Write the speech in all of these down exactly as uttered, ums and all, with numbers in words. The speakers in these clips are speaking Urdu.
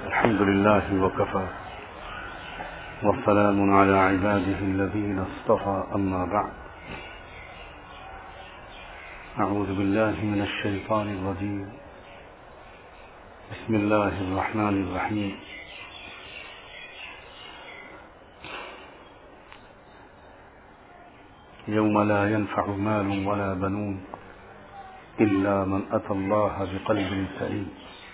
الحمد لله وكفى والسلام على عباده الذين اصطفى أما بعد أعوذ بالله من الشيطان الرجيم بسم الله الرحمن الرحيم يوم لا ينفع مال ولا بنون إلا من أتى الله بقلب سليم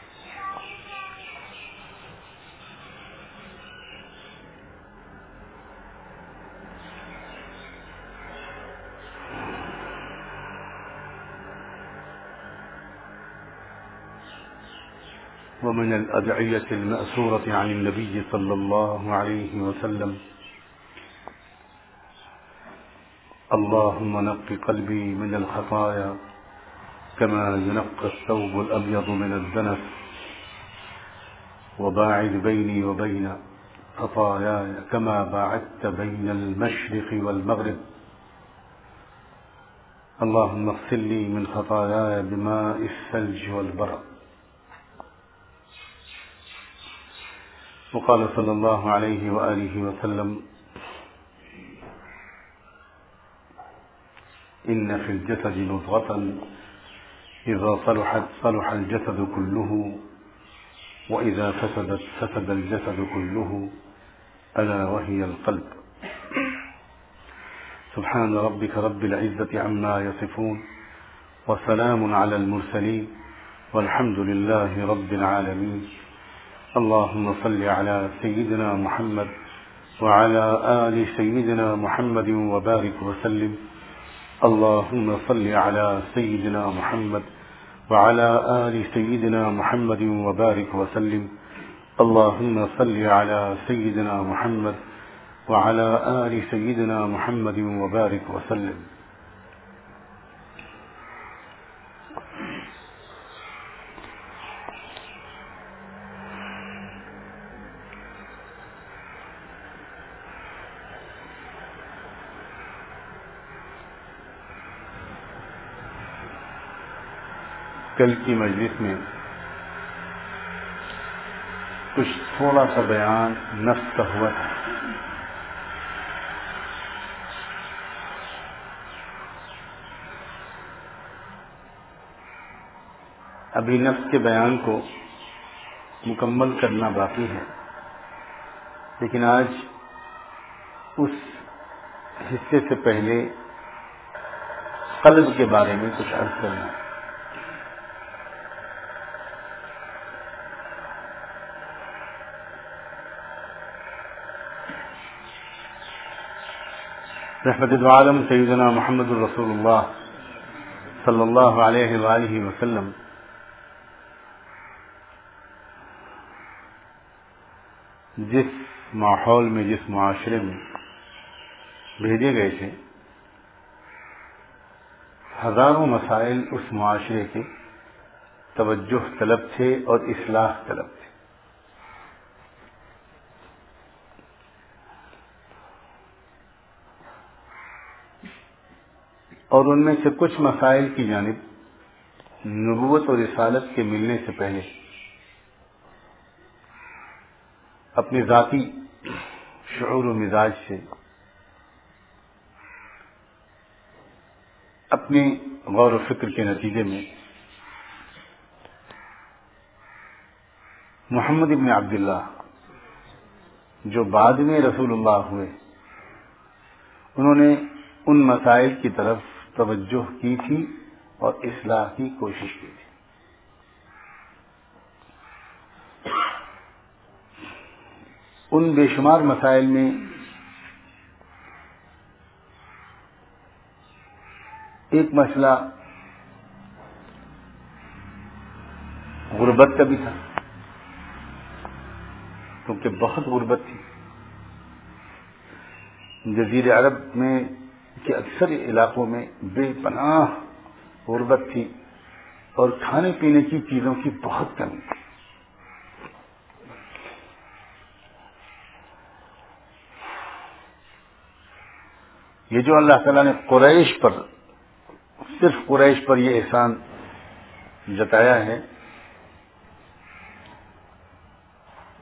ومن الأدعية المأثورة عن النبي صلى الله عليه وسلم اللهم نق قلبي من الخطايا كما ينقى الثوب الأبيض من الدنس وباعد بيني وبين خطاياي كما باعدت بين المشرق والمغرب اللهم اغسل لي من خطاياي بماء الثلج والبرد. وقال صلى الله عليه وآله وسلم إن في الجسد مضغة إذا صلحت صلح الجسد كله وإذا فسدت فسد الجسد كله ألا وهي القلب. سبحان ربك رب العزة عما يصفون وسلام على المرسلين والحمد لله رب العالمين. اللهم صل على سيدنا محمد وعلى آل سيدنا محمد وبارك وسلم. اللهم صل على سيدنا محمد وعلى آل سيدنا محمد وبارك وسلم. اللهم صل على سيدنا محمد وعلى آل سيدنا محمد وبارك وسلم. کل کی مجلس میں کچھ تھوڑا سا بیان نفس کا ہوا تھا. ابھی نفس کے بیان کو مکمل کرنا باقی ہے، لیکن آج اس حصے سے پہلے قلب کے بارے میں کچھ عرض کرنا. رحمت العالم سیدنا محمد الرسول اللہ صلی اللہ علیہ وآلہ وسلم جس ماحول میں، جس معاشرے میں بھیجے گئے تھے، ہزاروں مسائل اس معاشرے کے توجہ طلب تھے اور اصلاح طلب تھے. اور ان میں سے کچھ مسائل کی جانب نبوت اور رسالت کے ملنے سے پہلے اپنے ذاتی شعور و مزاج سے، اپنے غور و فکر کے نتیجے میں محمد ابن عبداللہ جو بعد میں رسول اللہ ہوئے، انہوں نے ان مسائل کی طرف توجہ کی تھی اور اصلاح کی کوشش کی تھی. ان بے شمار مسائل میں ایک مسئلہ غربت کا بھی تھا، کیونکہ بہت غربت تھی. جزیرہ عرب میں کے اکثر علاقوں میں بے پناہ غربت تھی اور کھانے پینے کی چیزوں کی بہت کمی تھی. یہ جو اللہ تعالیٰ نے قریش پر، صرف قریش پر یہ احسان جتایا ہے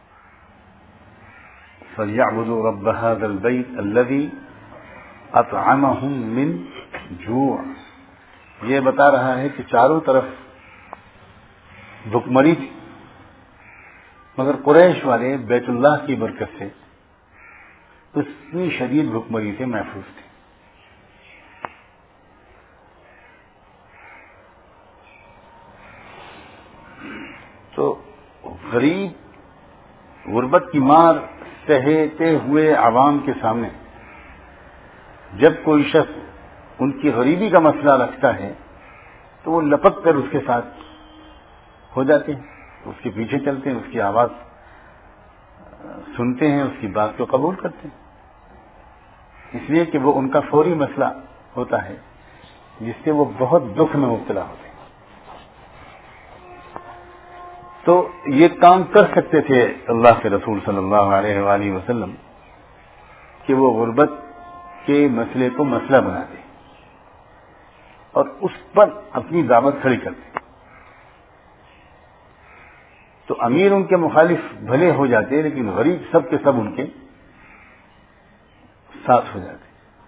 فَلْيَعْبُدُوا رَبَّ هَذَا الْبَيْتِ الَّذِي أَطْعَمَهُم مِّن جُوع. یہ بتا رہا ہے کہ چاروں طرف بھکمری تھی، مگر قریش والے بیت اللہ کی برکت سے اتنی شدید بھکمری سے محفوظ تھے. تو غریب غربت کی مار سہتے ہوئے عوام کے سامنے جب کوئی شخص ان کی غریبی کا مسئلہ رکھتا ہے تو وہ لپک کر اس کے ساتھ ہو جاتے ہیں، اس کے پیچھے چلتے ہیں، اس کی آواز سنتے ہیں، اس کی بات کو قبول کرتے ہیں، اس لیے کہ وہ ان کا فوری مسئلہ ہوتا ہے جس سے وہ بہت دکھ میں مبتلا ہوتے ہیں. تو یہ کام کر سکتے تھے اللہ کے رسول صلی اللہ علیہ وآلہ وسلم کہ وہ غربت کے مسئلے کو مسئلہ بنا دیں اور اس پر اپنی دعوت کھڑی کر دیں. تو امیر ان کے مخالف بھلے ہو جاتے لیکن غریب سب کے سب ان کے ساتھ ہو جاتے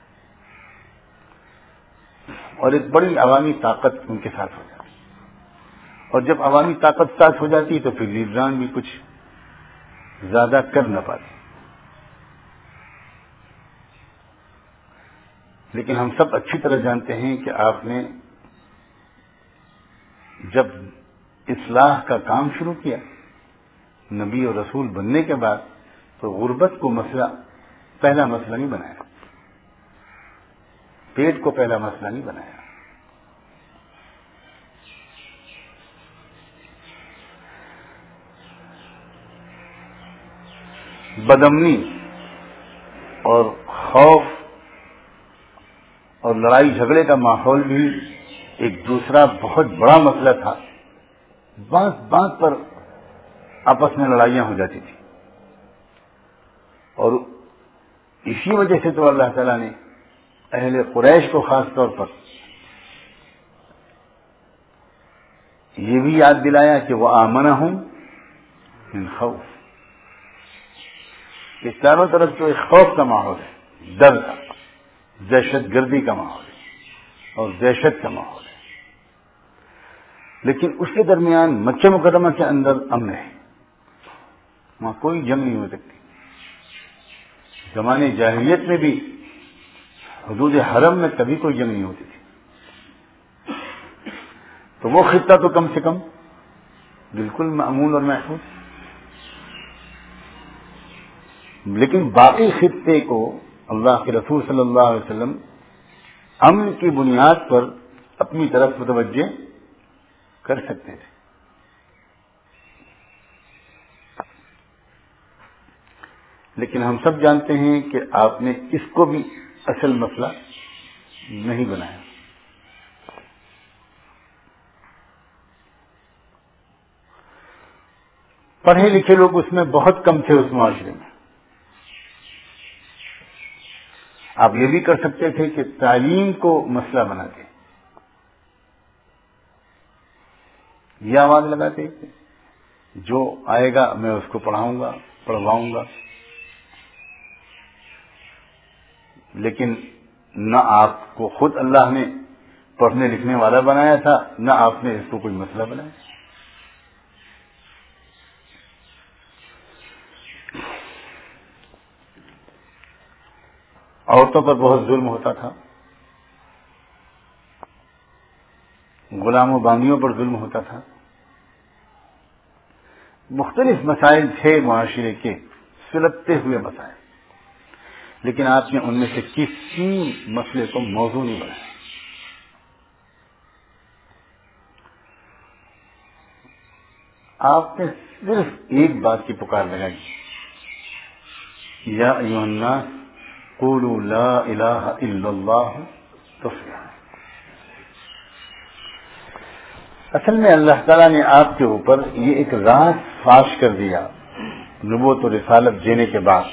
اور ایک بڑی عوامی طاقت ان کے ساتھ ہو جاتی. اور جب عوامی طاقت ساتھ ہو جاتی تو پھر لیڈران بھی کچھ زیادہ کر نہ پاتے. لیکن ہم سب اچھی طرح جانتے ہیں کہ آپ نے جب اصلاح کا کام شروع کیا نبی اور رسول بننے کے بعد تو غربت کو مسئلہ پہلا مسئلہ نہیں بنایا، پیٹ کو پہلا مسئلہ نہیں بنایا. بدامنی اور خوف اور لڑائی جھگڑے کا ماحول بھی ایک دوسرا بہت بڑا مسئلہ تھا. بات بات پر آپس میں لڑائیاں ہو جاتی تھی اور اسی وجہ سے تو اللہ تعالیٰ نے اہل قریش کو خاص طور پر یہ بھی یاد دلایا کہ وہ آمنہم من خوف، کہ چاروں طرف تو ایک خوف کا ماحول ہے، ڈر کا، دہشت گردی کا ماحول ہے اور دہشت کا ماحول ہے، لیکن اس کے درمیان مکہ مکرمہ کے اندر امن ہے، وہاں کوئی جنگ نہیں ہو سکتی. زمانے جاہلیت میں بھی حدود حرم میں کبھی کوئی جنگ نہیں ہوتی تھی. تو وہ خطہ تو کم سے کم بالکل معمول اور محفوظ. لیکن باقی خطے کو اللہ کے رسول صلی اللہ علیہ وسلم امن کی بنیاد پر اپنی طرف متوجہ کر سکتے تھے. لیکن ہم سب جانتے ہیں کہ آپ نے اس کو بھی اصل مسئلہ نہیں بنایا. پڑھے لکھے لوگ اس میں بہت کم تھے اس معاشرے میں. آپ یہ بھی کر سکتے تھے کہ تعلیم کو مسئلہ بناتے، یہ آواز لگاتے کہ جو آئے گا میں اس کو پڑھاؤں گا، پڑھواؤں گا. لیکن نہ آپ کو خود اللہ نے پڑھنے لکھنے والا بنایا تھا، نہ آپ نے اس کو کوئی مسئلہ بنایا. عورتوں پر بہت ظلم ہوتا تھا، غلام و باندیوں پر ظلم ہوتا تھا، مختلف مسائل تھے معاشرے کے سلگتے ہوئے مسائل، لیکن آپ نے ان میں سے کسی مسئلے کو موضوع نہیں بنایا. آپ نے صرف ایک بات کی پکار لگائی، یا ایھا الناس قولوا لا الہ الا اللہ تفلحوا. اصل میں اللہ تعالیٰ نے آپ کے اوپر یہ ایک راز فاش کر دیا نبوت و رسالت دینے کے بعد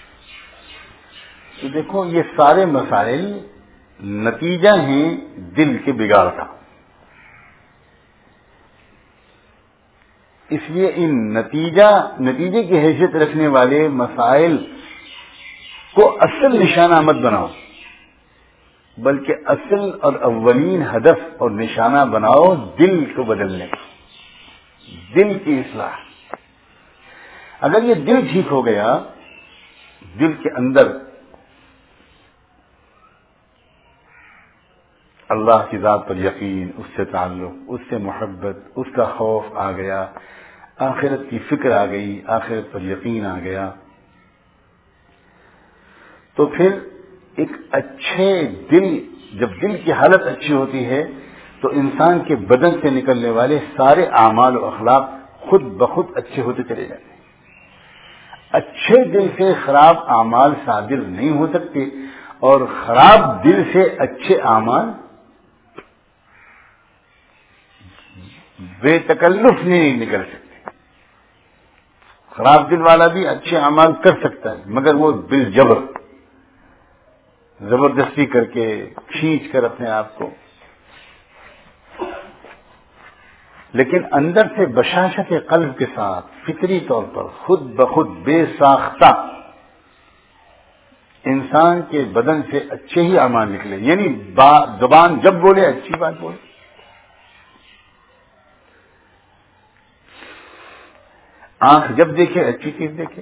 کہ دیکھو یہ سارے مسائل نتیجہ ہیں دل کے بگاڑ کا. اس لیے ان نتیجہ نتیجے کی حیثیت رکھنے والے مسائل کو اصل نشانہ مت بناؤ، بلکہ اصل اور اولین ہدف اور نشانہ بناؤ دل کو بدلنے کا، دل کی اصلاح۔ اگر یہ دل ٹھیک ہو گیا، دل کے اندر اللہ کی ذات پر یقین، اس سے تعلق، اس سے محبت، اس کا خوف آ گیا، آخرت کی فکر آ گئی، آخرت پر یقین آ گیا، تو پھر ایک اچھے دل، جب دل کی حالت اچھی ہوتی ہے تو انسان کے بدن سے نکلنے والے سارے اعمال و اخلاق خود بخود اچھے ہوتے چلے جاتے ہیں۔ اچھے دل سے خراب اعمال صادر نہیں ہو سکتے، اور خراب دل سے اچھے اعمال بے تکلف نہیں نکل سکتے۔ خراب دل والا بھی اچھے اعمال کر سکتا ہے، مگر وہ بالجبر، زبردستی کر کے، کھینچ کر اپنے آپ کو، لیکن اندر سے بشاشت قلب کے ساتھ فطری طور پر خود بخود بے ساختہ انسان کے بدن سے اچھے ہی اعمال نکلے، یعنی زبان جب بولے اچھی بات بولے، آنکھ جب دیکھے اچھی چیز دیکھے،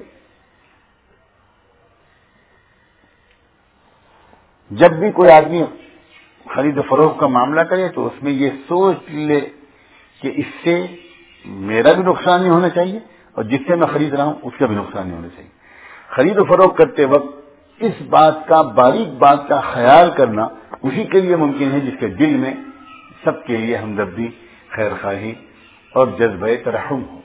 جب بھی کوئی آدمی خرید و فروخت کا معاملہ کرے تو اس میں یہ سوچ لے کہ اس سے میرا بھی نقصان نہیں ہونا چاہیے اور جس سے میں خرید رہا ہوں اس کا بھی نقصان نہیں ہونا چاہیے۔ خرید و فروخت کرتے وقت اس بات کا، باریک بات کا خیال کرنا اسی کے لیے ممکن ہے جس کے دل میں سب کے لیے ہمدردی، خیر خواہی اور جذبہ ترحم ہو۔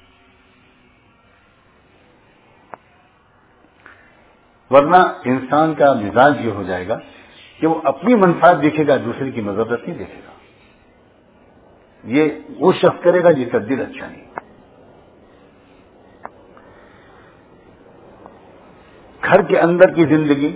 ورنہ انسان کا مزاج یہ ہو جائے گا کہ وہ اپنی منفعت دیکھے گا، دوسرے کی مذرت نہیں دیکھے گا۔ یہ وہ شخص کرے گا جس کا دل اچھا نہیں۔ گھر کے اندر کی زندگی،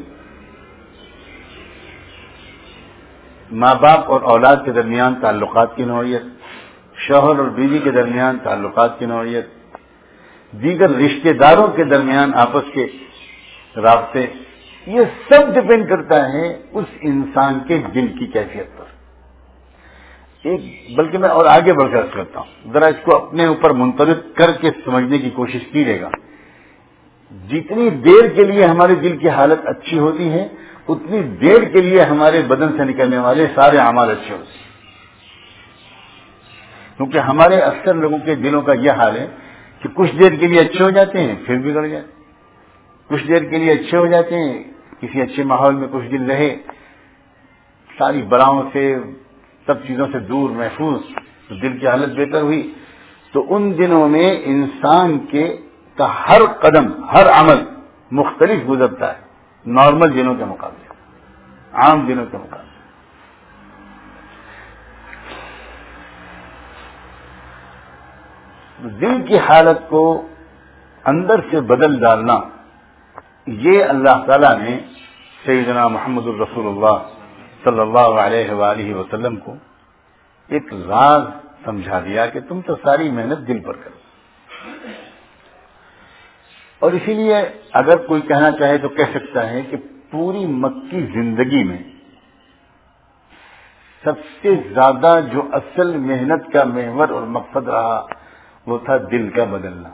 ماں باپ اور اولاد کے درمیان تعلقات کی نوعیت، شوہر اور بیوی کے درمیان تعلقات کی نوعیت، دیگر رشتہ داروں کے درمیان آپس کے رابطے، یہ سب ڈپینڈ کرتا ہے اس انسان کے دل کی کیفیت پر۔ ایک بلکہ میں اور آگے بڑھ کر کرتا ہوں، ذرا اس کو اپنے اوپر منطبق کر کے سمجھنے کی کوشش کیجیے گا۔ جتنی دیر کے لیے ہمارے دل کی حالت اچھی ہوتی ہے اتنی دیر کے لیے ہمارے بدن سے نکلنے والے سارے اعمال اچھے ہوتے ہیں، کیونکہ ہمارے اکثر لوگوں کے دلوں کا یہ حال ہے کہ کچھ دیر کے لیے اچھے ہو جاتے ہیں پھر بگڑ جاتے ہیں، کچھ دیر کے لیے اچھے ہو جاتے ہیں، کسی اچھے ماحول میں کچھ دن رہے، ساری بلاؤں سے، سب چیزوں سے دور، محفوظ، تو دل کی حالت بہتر ہوئی، تو ان دنوں میں انسان کے کا ہر قدم، ہر عمل مختلف گزرتا ہے نارمل دنوں کے مقابلے، عام دنوں کے مقابلے۔ دل کی حالت کو اندر سے بدل ڈالنا، یہ اللہ تعالیٰ نے سیدنا محمد الرسول اللہ صلی اللہ علیہ وآلہ وسلم کو ایک راز سمجھا دیا کہ تم تو ساری محنت دل پر کرو۔ اور اسی لیے اگر کوئی کہنا چاہے تو کہہ سکتا ہے کہ پوری مکی زندگی میں سب سے زیادہ جو اصل محنت کا محور اور مقصد رہا وہ تھا دل کا بدلنا،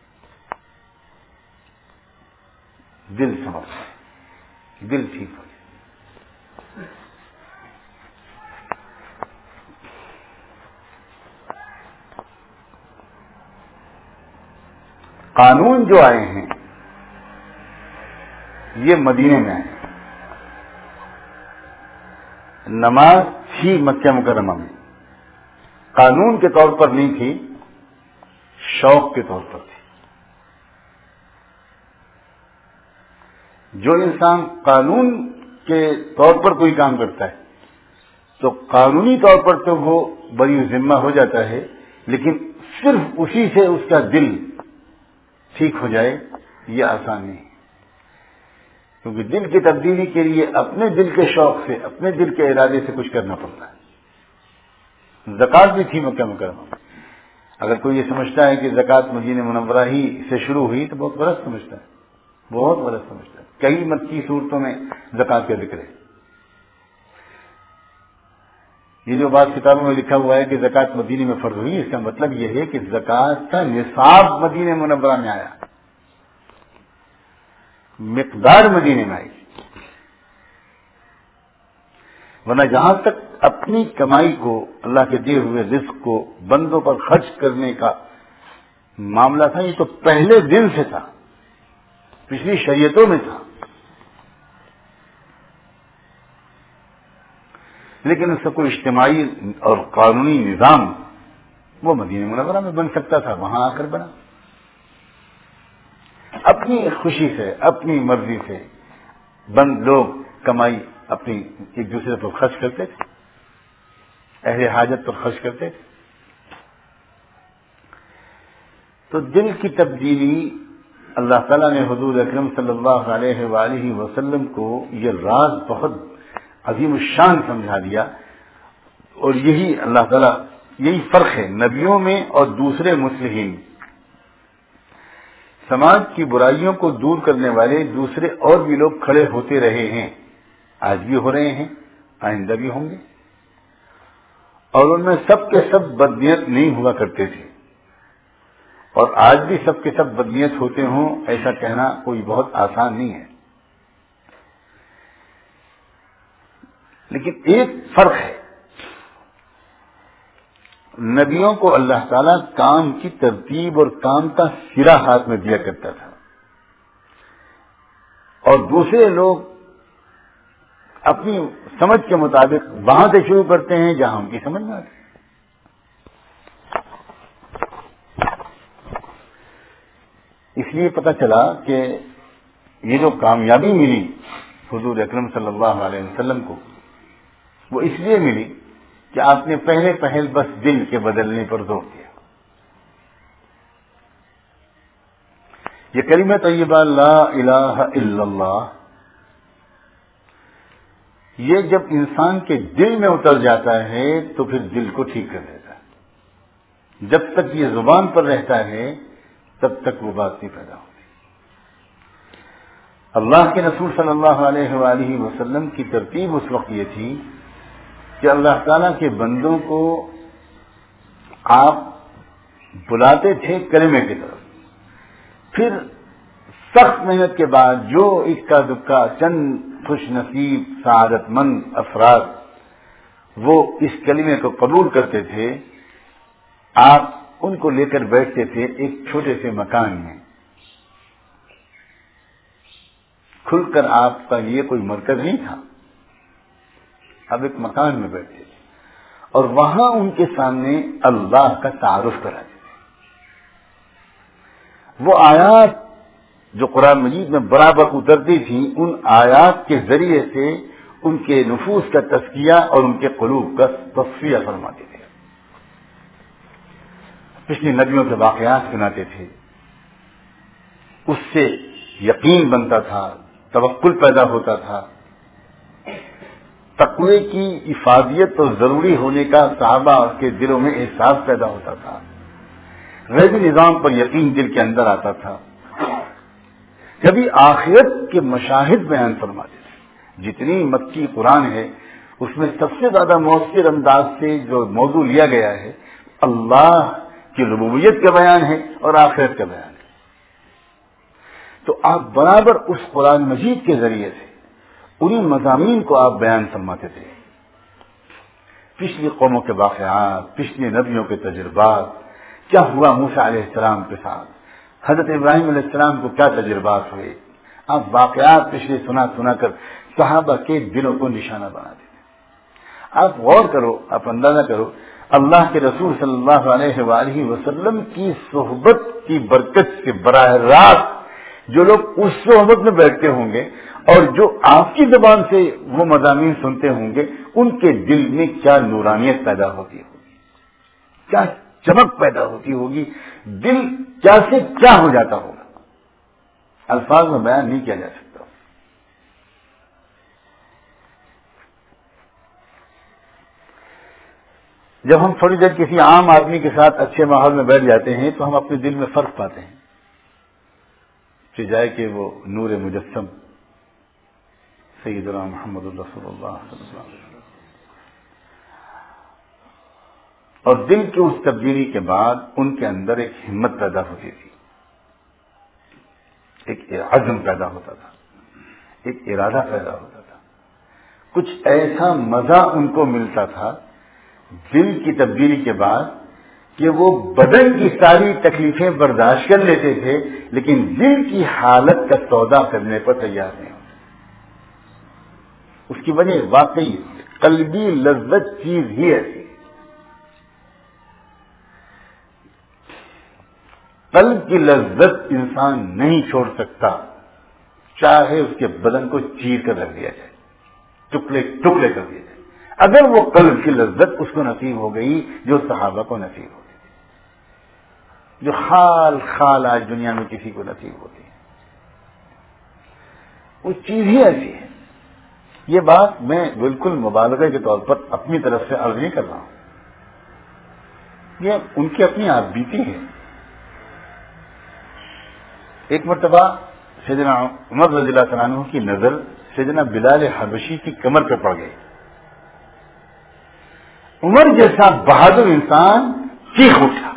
دل سمجھ، دل ٹھیک ہو۔ قانون جو آئے ہیں یہ مدینے میں آئے، نماز تھی مکہ مکرمہ میں، قانون کے طور پر نہیں تھی، شوق کے طور پر تھی۔ جو انسان قانون کے طور پر کوئی کام کرتا ہے تو قانونی طور پر تو وہ بری ذمہ ہو جاتا ہے، لیکن صرف اسی سے اس کا دل ٹھیک ہو جائے یہ آسان نہیں، کیونکہ دل کی تبدیلی کے لیے اپنے دل کے شوق سے، اپنے دل کے ارادے سے کچھ کرنا پڑتا ہے۔ زکوٰۃ بھی تھی مکہ مکرمہ میں۔ اگر کوئی یہ سمجھتا ہے کہ زکوٰۃ مدینہ منورہ ہی سے شروع ہوئی تو بہت غلط سمجھتا ہے۔ بہت غلط سمجھتا ہے. کئی مکی صورتوں میں زکوٰۃ کا ذکر ہے. یہ جو بات کتابوں میں لکھا ہوا ہے کہ زکوٰۃ مدینے میں فرض ہوئی، اس کا مطلب یہ ہے کہ زکوٰۃ کا نصاب مدینے منورہ میں آیا، مقدار مدینے میں آئی. ورنہ جہاں تک اپنی کمائی کو، اللہ کے دیے ہوئے رزق کو بندوں پر خرچ کرنے کا معاملہ تھا، یہ تو پہلے دن سے تھا، پچھلی شریعتوں میں تھا. لیکن اس کا کوئی اجتماعی اور قانونی نظام وہ مدینہ منورہ میں بن سکتا تھا، وہاں آ کر بنا. اپنی خوشی سے، اپنی مرضی سے بند لوگ کمائی اپنی ایک دوسرے پر خرچ کرتے تھے، اہل حاجت پر خرچ کرتے تھے. تو دل کی تبدیلی اللہ تعالیٰ نے حضور اکرم صلی اللہ علیہ وآلہ وسلم کو یہ راز بہت عظیم الشان سمجھا دیا. اور یہی اللہ تعالیٰ، یہی فرق ہے نبیوں میں اور دوسرے مصلحین. سماج کی برائیوں کو دور کرنے والے دوسرے اور بھی لوگ کھڑے ہوتے رہے ہیں، آج بھی ہو رہے ہیں، آئندہ بھی ہوں گے. اور ان میں سب کے سب بدنیت نہیں ہوا کرتے تھے، اور آج بھی سب کے سب بدنیت ہوتے ہوں ایسا کہنا کوئی بہت آسان نہیں ہے. لیکن ایک فرق ہے، نبیوں کو اللہ تعالیٰ کام کی ترتیب اور کام کا سرا ہاتھ میں دیا کرتا تھا، اور دوسرے لوگ اپنی سمجھ کے مطابق وہاں سے شروع کرتے ہیں جہاں ان کی سمجھ میں آتی. اس لیے پتہ چلا کہ یہ جو کامیابی ملی حضور اکرم صلی اللہ علیہ وسلم کو، وہ اس لیے ملی کہ آپ نے پہلے پہل بس دل کے بدلنے پر زور دیا. یہ کلمہ طیبہ لا الہ الا اللہ، یہ جب انسان کے دل میں اتر جاتا ہے تو پھر دل کو ٹھیک کر دیتا ہے. جب تک یہ زبان پر رہتا ہے تب تک وہ بات نہیں پیدا ہوتی. اللہ کے رسول صلی اللہ علیہ وآلہ وسلم کی ترتیب اس وقت یہ تھی کہ اللہ تعالیٰ کے بندوں کو آپ بلاتے تھے کلمے کی طرف. پھر سخت محنت کے بعد جو اکا دکا چند خوش نصیب سعادت مند افراد وہ اس کلمے کو قبول کرتے تھے، آپ ان کو لے کر بیٹھتے تھے ایک چھوٹے سے مکان میں. کھل کر آپ کا یہ کوئی مرکز نہیں تھا، اب ایک مکان میں بیٹھتے تھے اور وہاں ان کے سامنے اللہ کا تعارف کراتے تھے. وہ آیات جو قرآن مجید میں برابر اترتی تھی، ان آیات کے ذریعے سے ان کے نفوس کا تزکیہ اور ان کے قلوب کا تصفیہ فرماتے تھے. پچھلے نبیوں کے واقعات سناتے تھے، اس سے یقین بنتا تھا، توکل پیدا ہوتا تھا، تقوی کی افادیت اور ضروری ہونے کا صحابہ کے دلوں میں احساس پیدا ہوتا تھا. غیبی نظام پر یقین دل کے اندر آتا تھا. کبھی آخرت کے مشاہد بیان فرماتے تھے. جتنی مکی قرآن ہے اس میں سب سے زیادہ مؤثر انداز سے جو موضوع لیا گیا ہے اللہ کی ربوبیت کا بیان ہے اور آخرت کا بیان ہے. تو آپ برابر اس قرآن مجید کے ذریعے سے انہی مضامین کو آپ بیان فرماتے تھے. پچھلی قوموں کے واقعات، پچھلے نبیوں کے تجربات، کیا ہوا موسیٰ علیہ السلام کے ساتھ، حضرت ابراہیم علیہ السلام کو کیا تجربات ہوئے، آپ واقعات پچھلے سنا سنا کر صحابہ کے دلوں کو نشانہ بناتے تھے. آپ غور کرو، آپ اندازہ کرو، اللہ کے رسول صلی اللہ علیہ وآلہ وسلم کی صحبت کی برکت سے براہ راست جو لوگ اس صحبت میں بیٹھتے ہوں گے اور جو آپ کی زبان سے وہ مضامین سنتے ہوں گے، ان کے دل میں کیا نورانیت پیدا ہوتی ہوگی، کیا چمک پیدا ہوتی ہوگی، دل کیا سے کیا ہو جاتا ہوگا، الفاظ میں بیان نہیں کیا جا سکتا. جب ہم تھوڑی دیر کسی عام آدمی کے ساتھ اچھے ماحول میں بیٹھ جاتے ہیں تو ہم اپنے دل میں فرق پاتے ہیں. کہ جائے کہ وہ نور مجسم سیدنا محمد رسول اللہ صلی اللہ علیہ وسلم، اور دل کی اس تبدیلی کے بعد ان کے اندر ایک ہمت پیدا ہوتی تھی، ایک عزم پیدا ہوتا تھا، ایک ارادہ پیدا ہوتا تھا، کچھ ایسا مزہ ان کو ملتا تھا دل کی تبدیلی کے بعد کہ وہ بدن کی ساری تکلیفیں برداشت کر لیتے تھے لیکن دل کی حالت کا سودا کرنے پر تیار نہیں ہوتے۔ اس کی وجہ واقعی قلبی لذت چیز ہی ایسی، قلب کی لذت انسان نہیں چھوڑ سکتا، چاہے اس کے بدن کو چیر کر رکھ دیا جائے، ٹکڑے ٹکڑے کر دیا جائے، اگر وہ قلب کی لذت اس کو نصیب ہو گئی جو صحابہ کو نصیب ہو گئی، جو خال خال آج دنیا میں کسی کو نصیب ہوتی ہے، وہ چیز ہی ایسی ہے۔ یہ بات میں بالکل مبالغے کے طور پر اپنی طرف سے عرض نہیں کر رہا ہوں، یہ ان کی اپنی آپ بیتی ہے۔ ایک مرتبہ سیدنا عمر رضی اللہ تعالیٰ عنہ کی نظر سیدنا بلال حبشی کی کمر پہ پڑ گئی۔ عمر جیسا بہادر انسان چیخ اٹھا،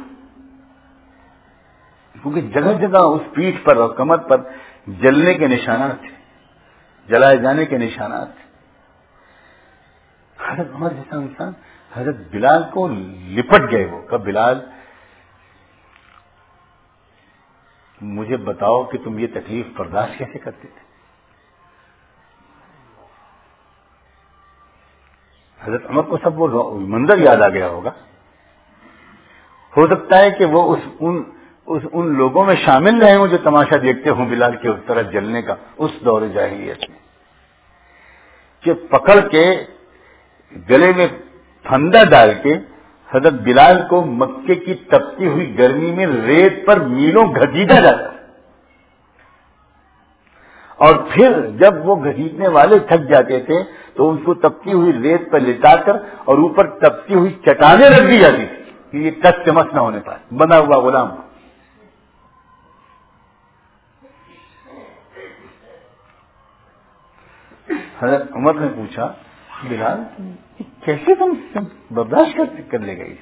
کیونکہ جگہ جگہ اس پیٹھ پر اور کمر پر جلنے کے نشانات تھے، جلائے جانے کے نشانات تھے۔ حضرت عمر جیسا انسان حضرت بلال کو لپٹ گئے، وہ کہ بلال مجھے بتاؤ کہ تم یہ تکلیف برداشت کیسے کرتے تھے؟ حضرت عمر کو سب وہ منظر یاد آ گیا ہوگا، ہو سکتا ہے کہ وہ اس ان اس ان لوگوں میں شامل رہے ہوں جو تماشا دیکھتے ہوں بلال کے اس طرح جلنے کا اس دور جاہلیت میں، کہ پکڑ کے گلے میں پھندا ڈال کے حضرت بلال کو مکے کی تپتی ہوئی گرمی میں ریت پر میلوں گھسیٹا جاتا، اور پھر جب وہ گھسیٹنے والے تھک جاتے تھے تو ان کو تپتی ہوئی ریت پر لٹا کر اور اوپر تپتی ہوئی چٹانیں رکھ دی جاتی تھی کہ یہ ٹچ چمچ نہ ہونے پائے، بنا ہوا غلام۔ حضرت عمر نے پوچھا بلال کیسے تم برداشت کر لے گئی؟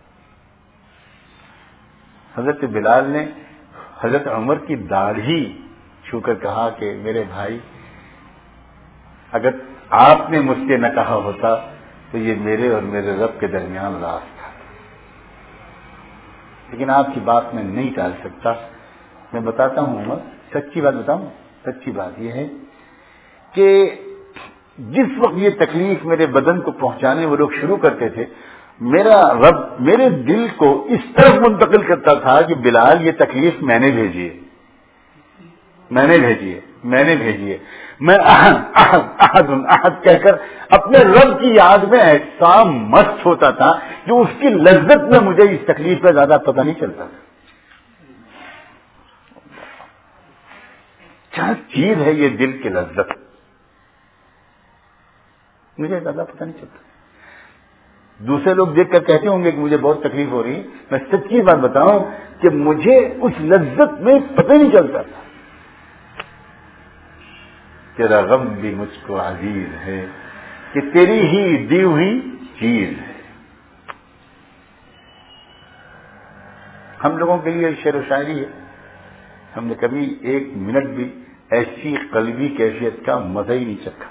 حضرت بلال نے حضرت عمر کی داڑھی چھو کر کہا کہ میرے بھائی، اگر آپ نے مجھ سے نہ کہا ہوتا تو یہ میرے اور میرے رب کے درمیان راز تھا، لیکن آپ کی بات میں نہیں ٹال سکتا۔ میں بتاتا ہوں عمر، سچی بات بتاؤں، سچی بات یہ ہے کہ جس وقت یہ تکلیف میرے بدن کو پہنچانے وہ لوگ شروع کرتے تھے، میرا رب میرے دل کو اس طرف منتقل کرتا تھا کہ بلال یہ تکلیف میں نے بھیجی ہے، میں نے بھیجی ہے، میں نے بھیجی ہے۔ میں احد احد احد احد کہہ کر اپنے رب کی یاد میں ایسا مست ہوتا تھا کہ اس کی لذت میں مجھے اس تکلیف کا زیادہ پتہ نہیں چلتا تھا۔ کیا چیز ہے یہ دل کی لذت، مجھے زیادہ پتہ نہیں چلتا۔ دوسرے لوگ دیکھ کر کہتے ہوں گے کہ مجھے بہت تکلیف ہو رہی ہے، میں سچی بات بتاؤں کہ مجھے اس لذت میں پتہ نہیں چلتا تھا۔ تیرا غم بھی مجھ کو عزیز ہے کہ تیری ہی دی ہوئی چیز ہے۔ ہم لوگوں کے لیے شعر و شاعری ہے، ہم نے کبھی ایک منٹ بھی ایسی قلبی کیفیت کا مزہ ہی نہیں چکھا۔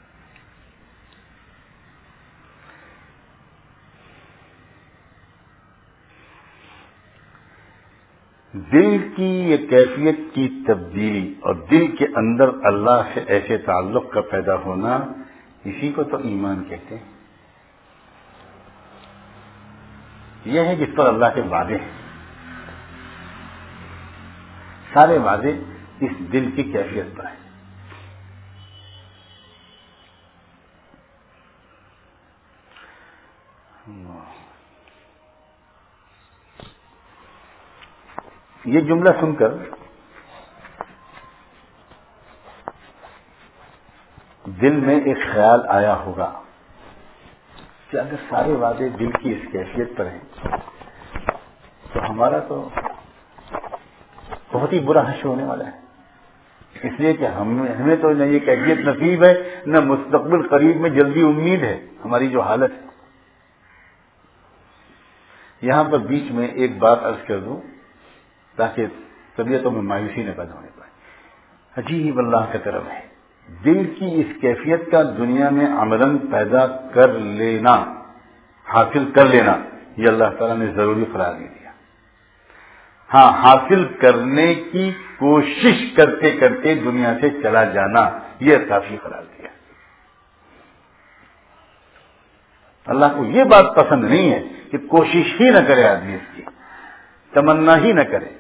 دل کی یہ کیفیت کی تبدیلی اور دل کے اندر اللہ سے ایسے تعلق کا پیدا ہونا، اسی کو تو ایمان کہتے ہیں۔ یہ ہے جس پر اللہ کے وعدے ہیں، سارے وعدے اس دل کی کیفیت پر ہیں۔ یہ جملہ سن کر دل میں ایک خیال آیا ہوگا کہ اگر سارے وعدے دل کی اس کیفیت پر ہیں تو ہمارا تو بہت ہی برا حشر ہونے والا ہے۔ اس لیے کہ ہم ہمیں تو نہ یہ کیفیت نصیب ہے، نہ مستقبل قریب میں جلدی امید ہے. ہماری جو حالت ہے. یہاں پر بیچ میں ایک بات عرض کر دوں تاکہ طبیعتوں میں مایوسی نہ پیدا ہونے پائے. عجیب اللہ کا کرم ہے، دل کی اس کیفیت کا دنیا میں عملاً پیدا کر لینا، حاصل کر لینا، یہ اللہ تعالیٰ نے ضروری قرار نہیں دیا. ہاں، حاصل کرنے کی کوشش کرتے کرتے دنیا سے چلا جانا یہ کافی قرار دیا. اللہ کو یہ بات پسند نہیں ہے کہ کوشش ہی نہ کرے آدمی، اس کی تمنا ہی نہ کرے.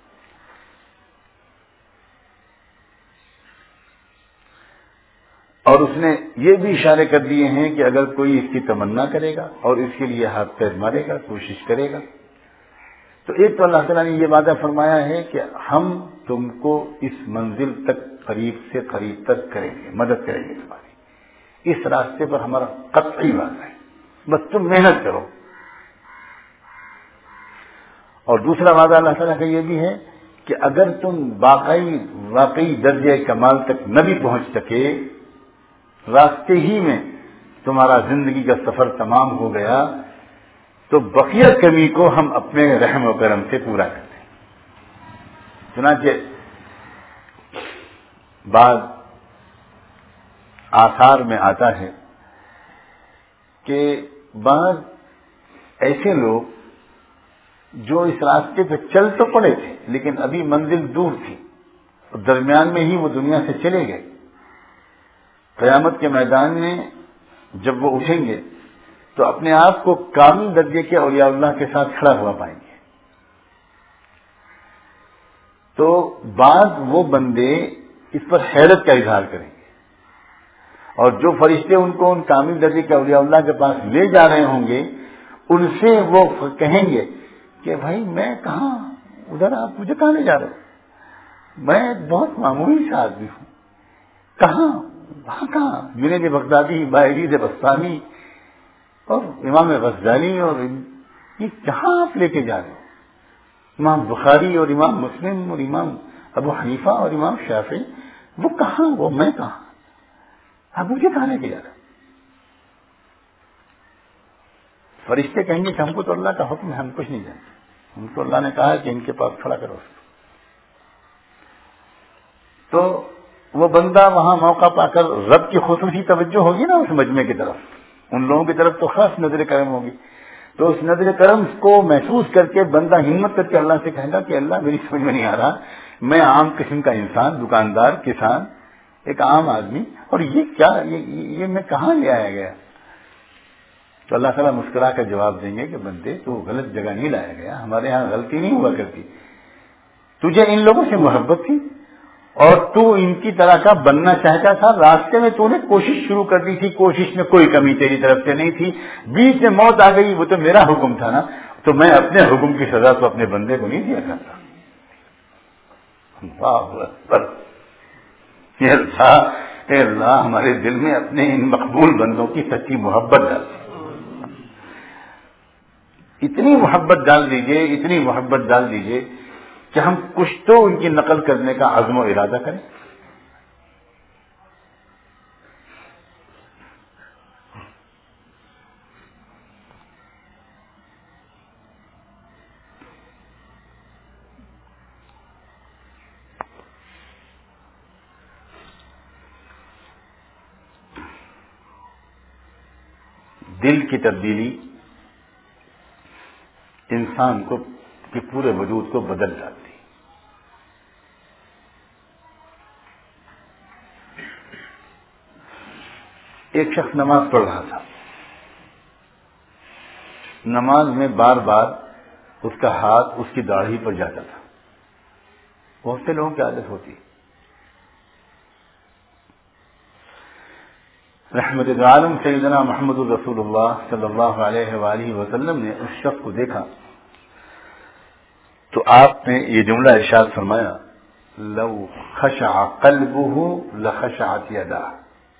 اور اس نے یہ بھی اشارے کر دیے ہیں کہ اگر کوئی اس کی تمنا کرے گا اور اس کے لیے ہاتھ پیر مارے گا، کوشش کرے گا، تو ایک تو اللہ تعالیٰ نے یہ وعدہ فرمایا ہے کہ ہم تم کو اس منزل تک قریب سے قریب تک کریں گے، مدد کریں گے تمہاری. اس راستے پر ہمارا قطعی وعدہ ہے، بس تم محنت کرو. اور دوسرا وعدہ اللہ تعالیٰ کا یہ بھی ہے کہ اگر تم واقعی واقعی درجہ کمال تک نہ بھی پہنچ سکے، راستے ہی میں تمہارا زندگی کا سفر تمام ہو گیا، تو بقیہ کمی کو ہم اپنے رحم و کرم سے پورا کرتے ہیں. چنانچہ بعض آثار میں آتا ہے کہ بعض ایسے لوگ جو اس راستے پہ چل تو پڑے تھے لیکن ابھی منزل دور تھی، درمیان میں ہی وہ دنیا سے چلے گئے، قیامت کے میدان میں جب وہ اٹھیں گے تو اپنے آپ کو کامل درجے کے اولیاء اللہ کے ساتھ کھڑا ہوا پائیں گے. تو بعض وہ بندے اس پر حیرت کا اظہار کریں گے، اور جو فرشتے ان کو ان کامل درجے کے اولیاء اللہ کے پاس لے جا رہے ہوں گے ان سے وہ کہیں گے کہ بھائی میں کہاں، ادھر آپ مجھے کہاں لے جا رہے ہو، میں بہت معمولی سا آدمی ہوں، کہاں، وہاں کہاں، جنید بغدادی، باعزید بستانی اور امام غزالی، اور یہ کہاں آپ لے کے جا رہے ہو، امام بخاری اور امام مسلم اور امام ابو حنیفہ اور امام شافعی، وہ کہاں، وہ میں کہاں، آپ مجھے کہاں لے کے جا رہے ہو. فرشتے کہیں گے کہ ہم کو تو اللہ کا حکم ہے، ہم کچھ نہیں جانتے، ہم کو اللہ نے کہا ہے کہ ان کے پاس کھڑا کرو. تو وہ بندہ وہاں موقع پا کر رب کی خصوصی توجہ ہوگی نا اس مجمع کی طرف، ان لوگوں کی طرف تو خاص نظر کرم ہوگی. تو اس نظر کرم کو محسوس کر کے بندہ ہمت کر کے اللہ سے کہے گا کہ اللہ میری سمجھ میں نہیں آ رہا، میں عام قسم کا انسان، دکاندار، کسان، ایک عام آدمی، اور یہ کیا، یہ, یہ میں کہاں لے آیا گیا. تو اللہ تعالیٰ مسکرا کر جواب دیں گے کہ بندے تو غلط جگہ نہیں لایا گیا، ہمارے ہاں غلطی نہیں ہوا کرتی، تجھے ان لوگوں سے محبت تھی اور تو ان کی طرح کا بننا چاہتا تھا، راستے میں تو نے کوشش شروع کر دی تھی، کوشش میں کوئی کمی تیری طرف سے نہیں تھی، بیچ میں موت آ گئی، وہ تو میرا حکم تھا نا، تو میں اپنے حکم کی سزا تو اپنے بندے کو نہیں دیا کرتا. واہ اکبر. اے اللہ، اے اللہ ہمارے دل میں اپنے ان مقبول بندوں کی سچی محبت ڈال، اتنی محبت ڈال دیجئے، اتنی محبت ڈال دیجئے کہ ہم کچھ تو ان کی نقل کرنے کا عزم و ارادہ کریں. دل کی تبدیلی انسان کو کے پورے وجود کو بدل جاتی. ایک شخص نماز پڑھ رہا تھا، نماز میں بار بار اس کا ہاتھ اس کی داڑھی پر جاتا تھا. بہت سے لوگوں کی عادت ہوتی. رحمت عالم سیدنا محمد الرسول اللہ صلی اللہ علیہ وآلہ وسلم نے اس شخص کو دیکھا تو آپ نے یہ جملہ ارشاد فرمایا، لو خشع قلبہ لخشعت یدہ.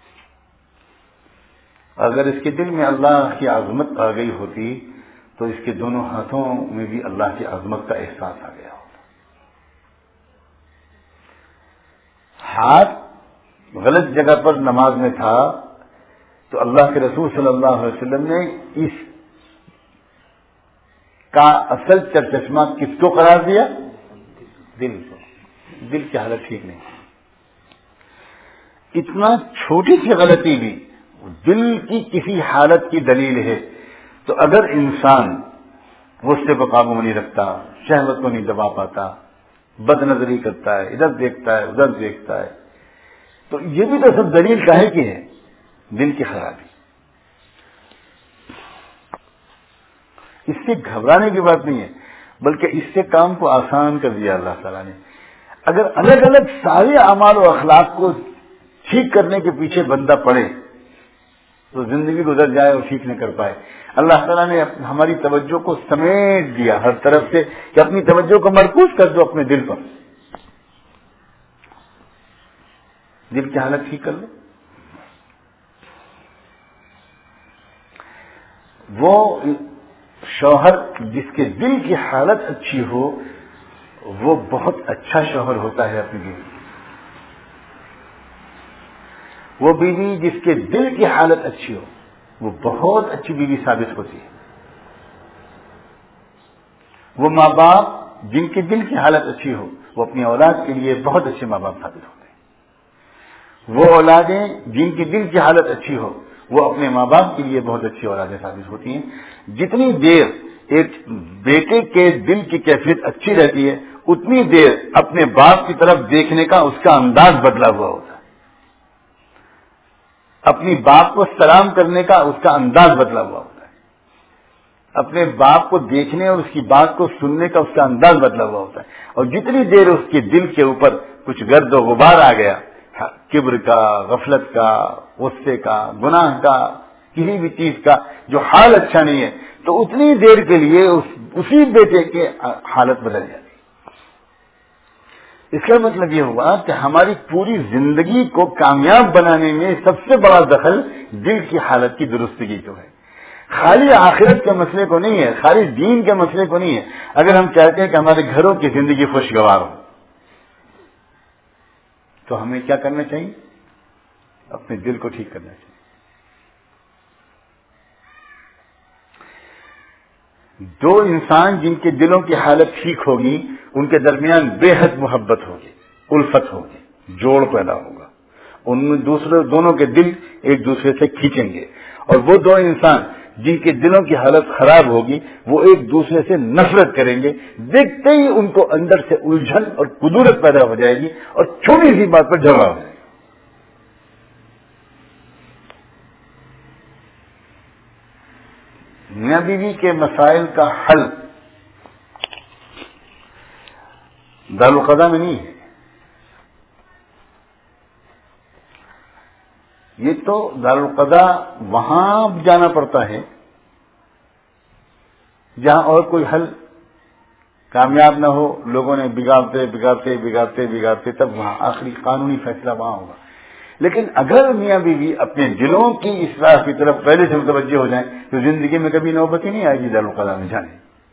اگر اس کے دل میں اللہ کی عظمت آ گئی ہوتی تو اس کے دونوں ہاتھوں میں بھی اللہ کی عظمت کا احساس آ گیا ہوتا. ہاتھ غلط جگہ پر نماز میں تھا تو اللہ کے رسول صلی اللہ علیہ وسلم نے اس کا اصل چرچشمہ کس کو قرار دیا؟ دل کو. دل کی حالت ٹھیک نہیں. اتنا چھوٹی سی غلطی بھی دل کی کسی حالت کی دلیل ہے. تو اگر انسان غصے کو قابو میں نہیں رکھتا، شہوت کو نہیں دبا پاتا، بد نظری کرتا ہے، ادھر دیکھتا ہے ادھر دیکھتا ہے، تو یہ بھی تو سب دلیل کاہے کی ہے؟ دل کی خرابی. اس سے گھبرانے کی بات نہیں ہے، بلکہ اس سے کام کو آسان کر دیا اللہ تعالیٰ نے. اگر الگ الگ سارے اعمال و اخلاق کو ٹھیک کرنے کے پیچھے بندہ پڑے تو زندگی گزر جائے اور ٹھیک نہ کر پائے. اللہ تعالیٰ نے ہماری توجہ کو سمیٹ دیا ہر طرف سے کہ اپنی توجہ کو مرکوز کر دو اپنے دل پر. دل کی حالت ٹھیک کر لو. وہ شوہر جس کے دل کی حالت اچھی ہو وہ بہت اچھا شوہر ہوتا ہے اپنی بیوی. وہ بیوی جس کے دل کی حالت اچھی ہو وہ بہت اچھی بیوی ثابت ہوتی ہے. وہ ماں باپ جن کے دل کی حالت اچھی ہو وہ اپنی اولاد کے لیے بہت اچھے ماں باپ ثابت ہوتے ہیں. وہ اولادیں جن کی دل کی حالت اچھی ہو وہ اپنے ماں باپ کے لیے بہت اچھی اولادیں ثابت ہوتی ہیں. جتنی دیر ایک بیٹے کے دل کی کیفیت اچھی رہتی ہے اتنی دیر اپنے باپ کی طرف دیکھنے کا اس کا انداز بدلا ہوا ہوتا ہے. اپنی باپ کو سلام کرنے کا اس کا انداز بدلا ہوا ہوتا ہے. اپنے باپ کو دیکھنے اور اس کی بات کو سننے کا اس کا انداز بدلا ہوا ہوتا ہے. اور جتنی دیر اس کے دل کے اوپر کچھ گرد و غبار آ گیا، کبر کا، غفلت کا، غصے کا، گناہ کا، کسی بھی چیز کا جو حال اچھا نہیں ہے، تو اتنی دیر کے لیے اس اسی بیٹے کی حالت بدل جاتی. اس کا مطلب یہ ہوا کہ ہماری پوری زندگی کو کامیاب بنانے میں سب سے بڑا دخل دل کی حالت کی درستگی کو ہے. خالی آخرت کے مسئلے کو نہیں ہے، خالی دین کے مسئلے کو نہیں ہے. اگر ہم چاہتے ہیں کہ ہمارے گھروں کی زندگی خوشگوار ہو تو ہمیں کیا کرنا چاہیے؟ اپنے دل کو ٹھیک کرنا چاہیے. دو انسان جن کے دلوں کی حالت ٹھیک ہوگی ان کے درمیان بے حد محبت ہوگی، الفت ہوگی، جوڑ پیدا ہوگا. ان میں دوسرے دونوں کے دل ایک دوسرے سے کھینچیں گے. اور وہ دو انسان جن کے دلوں کی حالت خراب ہوگی وہ ایک دوسرے سے نفرت کریں گے. دیکھتے ہی ان کو اندر سے الجھن اور کدورت پیدا ہو جائے گی اور چھوٹی سی بات پر جھگڑا ہو جائے گا. میاں بیوی کے مسائل کا حل دارالقضا میں نہیں ہے. یہ تو دارالقضا وہاں جانا پڑتا ہے جہاں اور کوئی حل کامیاب نہ ہو، لوگوں نے بگاڑتے بگاڑتے بگاڑتے بگاڑتے تب وہاں آخری قانونی فیصلہ وہاں ہوگا. لیکن اگر میاں بیوی اپنے دلوں کی اصلاح کی طرف پہلے سے متوجہ ہو جائیں تو زندگی میں کبھی نوبت ہی نہیں آئے گی دارالقضا میں جانے.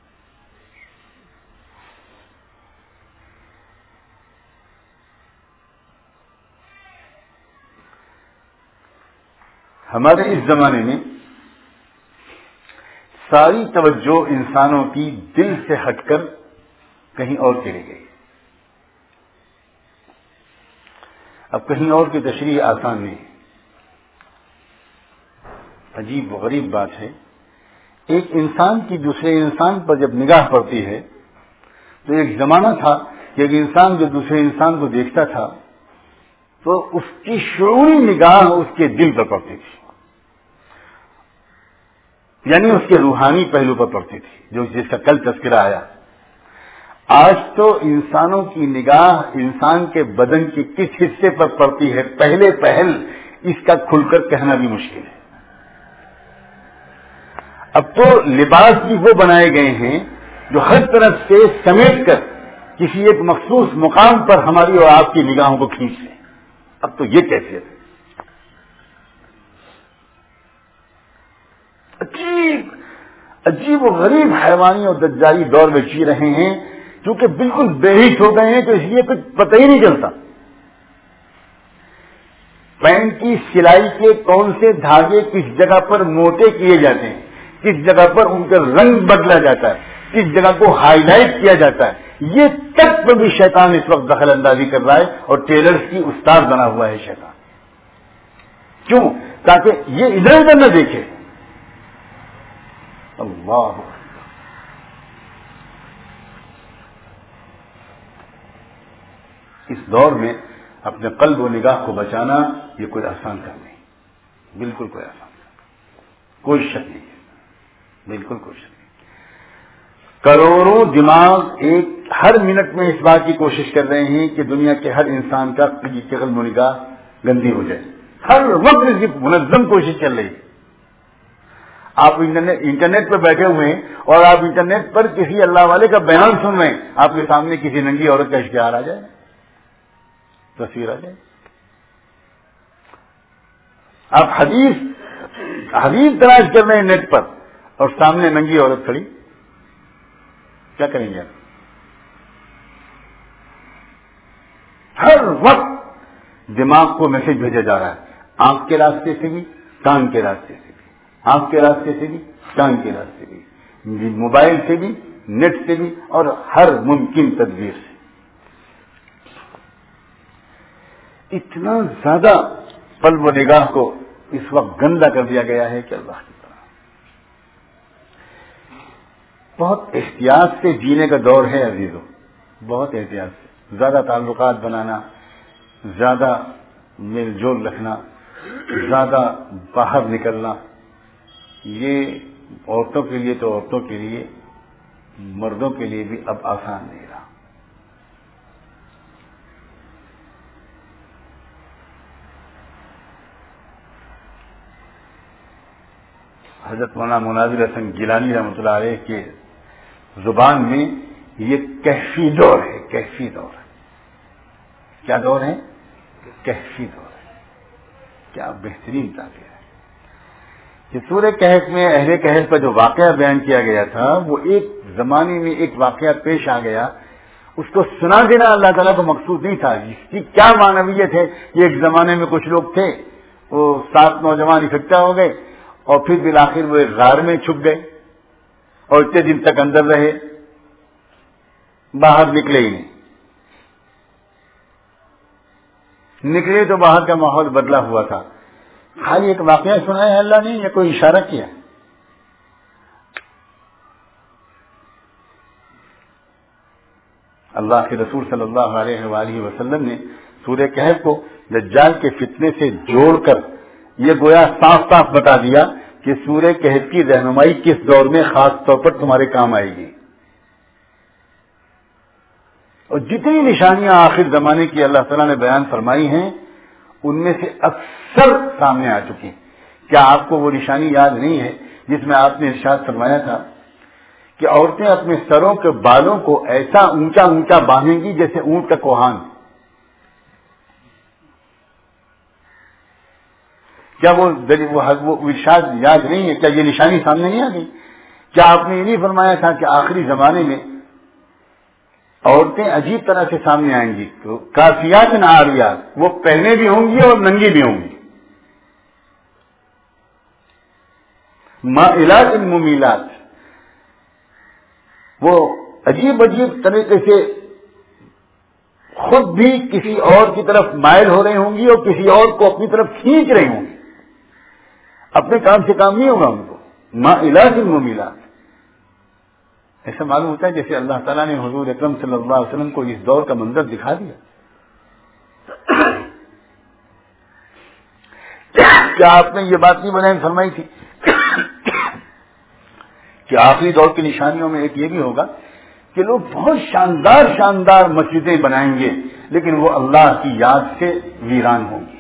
ہمارے اس زمانے میں ساری توجہ انسانوں کی دل سے ہٹ کر کہیں اور چلی گئی. اب کہیں اور کی تشریح آسان نہیں. عجیب و غریب بات ہے، ایک انسان کی دوسرے انسان پر جب نگاہ پڑتی ہے تو ایک زمانہ تھا کہ ایک انسان جو دوسرے انسان کو دیکھتا تھا تو اس کی شعوری نگاہ اس کے دل پر پڑتی تھی، یعنی اس کے روحانی پہلو پر پڑتی تھی، جو جس کا کل تذکرہ آیا. آج تو انسانوں کی نگاہ انسان کے بدن کے کس حصے پر پڑتی ہے پہلے پہل اس کا کھل کر کہنا بھی مشکل ہے. اب تو لباس بھی وہ بنائے گئے ہیں جو ہر طرف سے سمیٹ کر کسی ایک مخصوص مقام پر ہماری اور آپ کی نگاہوں کو کھینچ لیں. اب تو یہ کیفیت ہے. عجیب عجیب و غریب حیوانی اور دجالی دور میں جی رہے ہیں کیونکہ بالکل بے حس ہو گئے ہیں تو اس لیے کچھ پتہ ہی نہیں چلتا. پینٹ کی سلائی کے کون سے دھاگے کس جگہ پر موٹے کیے جاتے ہیں, کس جگہ پر ان کا رنگ بدلا جاتا ہے, کس جگہ کو ہائی لائٹ کیا جاتا ہے, یہ تک پر بھی شیطان اس وقت دخل اندازی کر رہا ہے, اور ٹیلرز کی استاد بنا ہوا ہے شیطان. کیوں؟ تاکہ یہ ادھر ادھر نہ دیکھے. اللہ اس دور میں اپنے قلب و نگاہ کو بچانا یہ کوئی آسان کام نہیں, بالکل کوئی آسان کام, کوئی شک نہیں ہے, بالکل کوئی شک نہیں. کروڑوں دماغ ایک ہر منٹ میں اس بات کی کوشش کر رہے ہیں کہ دنیا کے ہر انسان کا قلب و نگاہ گندی ہو جائے, ہر وقت اس کی منظم کوشش چل رہی ہے. آپ انٹرنیٹ انٹرنیٹ پہ بیٹھے ہوئے ہیں اور آپ انٹرنیٹ پر کسی اللہ والے کا بیان سن رہے ہیں, آپ کے سامنے کسی ننگی عورت کا اشتہار آ جائے, تصویر آ جائے. آپ حدیث حدیث تلاش کر رہے ہیں نیٹ پر اور سامنے ننگی عورت کھڑی, کیا کریں گے آپ؟ ہر وقت دماغ کو میسج بھیجا جا رہا ہے, آنکھ کے راستے سے بھی, کان کے راستے سے بھی, آنکھ کے راستے سے بھی, کان کے راستے بھی, موبائل سے بھی, نیٹ سے بھی, اور ہر ممکن تدبیر سے. اتنا زیادہ قلب و نگاہ کو اس وقت گندا کر دیا گیا ہے کہ اللہ کی طرح. بہت احتیاط سے جینے کا دور ہے عزیزوں, بہت احتیاط سے. زیادہ تعلقات بنانا, زیادہ میل جول رکھنا, زیادہ باہر نکلنا, یہ عورتوں کے لیے تو عورتوں کے لیے, مردوں کے لیے بھی اب آسان نہیں رہا. حضرت مولانا مناظر حسن گیلانی رحمۃ اللہ علیہ کے زبان میں یہ کیفی دور ہے, کیفی دور ہے. کیا دور ہے؟ کیفی دور ہے. کیا بہترین تعبیر ہے کہ سورہ کہف میں اہل کہف کا جو واقعہ بیان کیا گیا تھا وہ ایک زمانے میں ایک واقعہ پیش آ گیا, اس کو سنا دینا اللہ تعالیٰ کو مقصود نہیں تھا. اس کی کیا معنویت ہے کہ ایک زمانے میں کچھ لوگ تھے, وہ سات نوجوان اکٹھا ہو گئے اور پھر بالآخر وہ ایک غار میں چھپ گئے اور اتنے دن تک اندر رہے, باہر نکلے ہی نہیں. نکلے تو باہر کا ماحول بدلا ہوا تھا. خالی ایک واقعہ سنا ہے اللہ نے یا کوئی اشارہ کیا؟ اللہ کے رسول صلی اللہ علیہ وآلہ وسلم نے سورہ کہف کو دجال کے فتنے سے جوڑ کر یہ گویا صاف صاف بتا دیا کہ سورہ کہف کی رہنمائی کس دور میں خاص طور پر تمہارے کام آئے گی. اور جتنی نشانیاں آخر زمانے کی اللہ تعالیٰ نے بیان فرمائی ہیں ان میں سے اکثر سامنے آ چکی. کیا آپ کو وہ نشانی یاد نہیں ہے جس میں آپ نے ارشاد فرمایا تھا کہ عورتیں اپنے سروں کے بالوں کو ایسا اونچا اونچا باندھیں گی جیسے اونٹ کا کوہان؟ کیا وہ وہ ارشاد یاد نہیں ہے؟ کیا یہ نشانی سامنے نہیں آ گئی؟ کیا آپ نے یہ نہیں فرمایا تھا کہ آخری زمانے میں عورتیں عجیب طرح سے سامنے آئیں گی, کافیات نعاریات, وہ پہنے بھی ہوں گی اور ننگی بھی ہوں گی, مائلات ممیلات, وہ عجیب عجیب طریقے سے خود بھی کسی اور کی طرف مائل ہو رہی ہوں گی اور کسی اور کو اپنی طرف کھینچ رہی ہوں گی. اپنے کام سے کام نہیں ہوگا ان کو. مائلات ممیلات, ایسا معلوم ہوتا ہے جیسے اللہ تعالیٰ نے حضور اکرم صلی اللہ علیہ وسلم کو اس دور کا منظر دکھا دیا. کیا آپ نے یہ بات نہیں بیان فرمائی تھی کہ آخری دور کی نشانیوں میں ایک یہ بھی ہوگا کہ لوگ بہت شاندار شاندار مسجدیں بنائیں گے لیکن وہ اللہ کی یاد سے ویران ہوں گی؟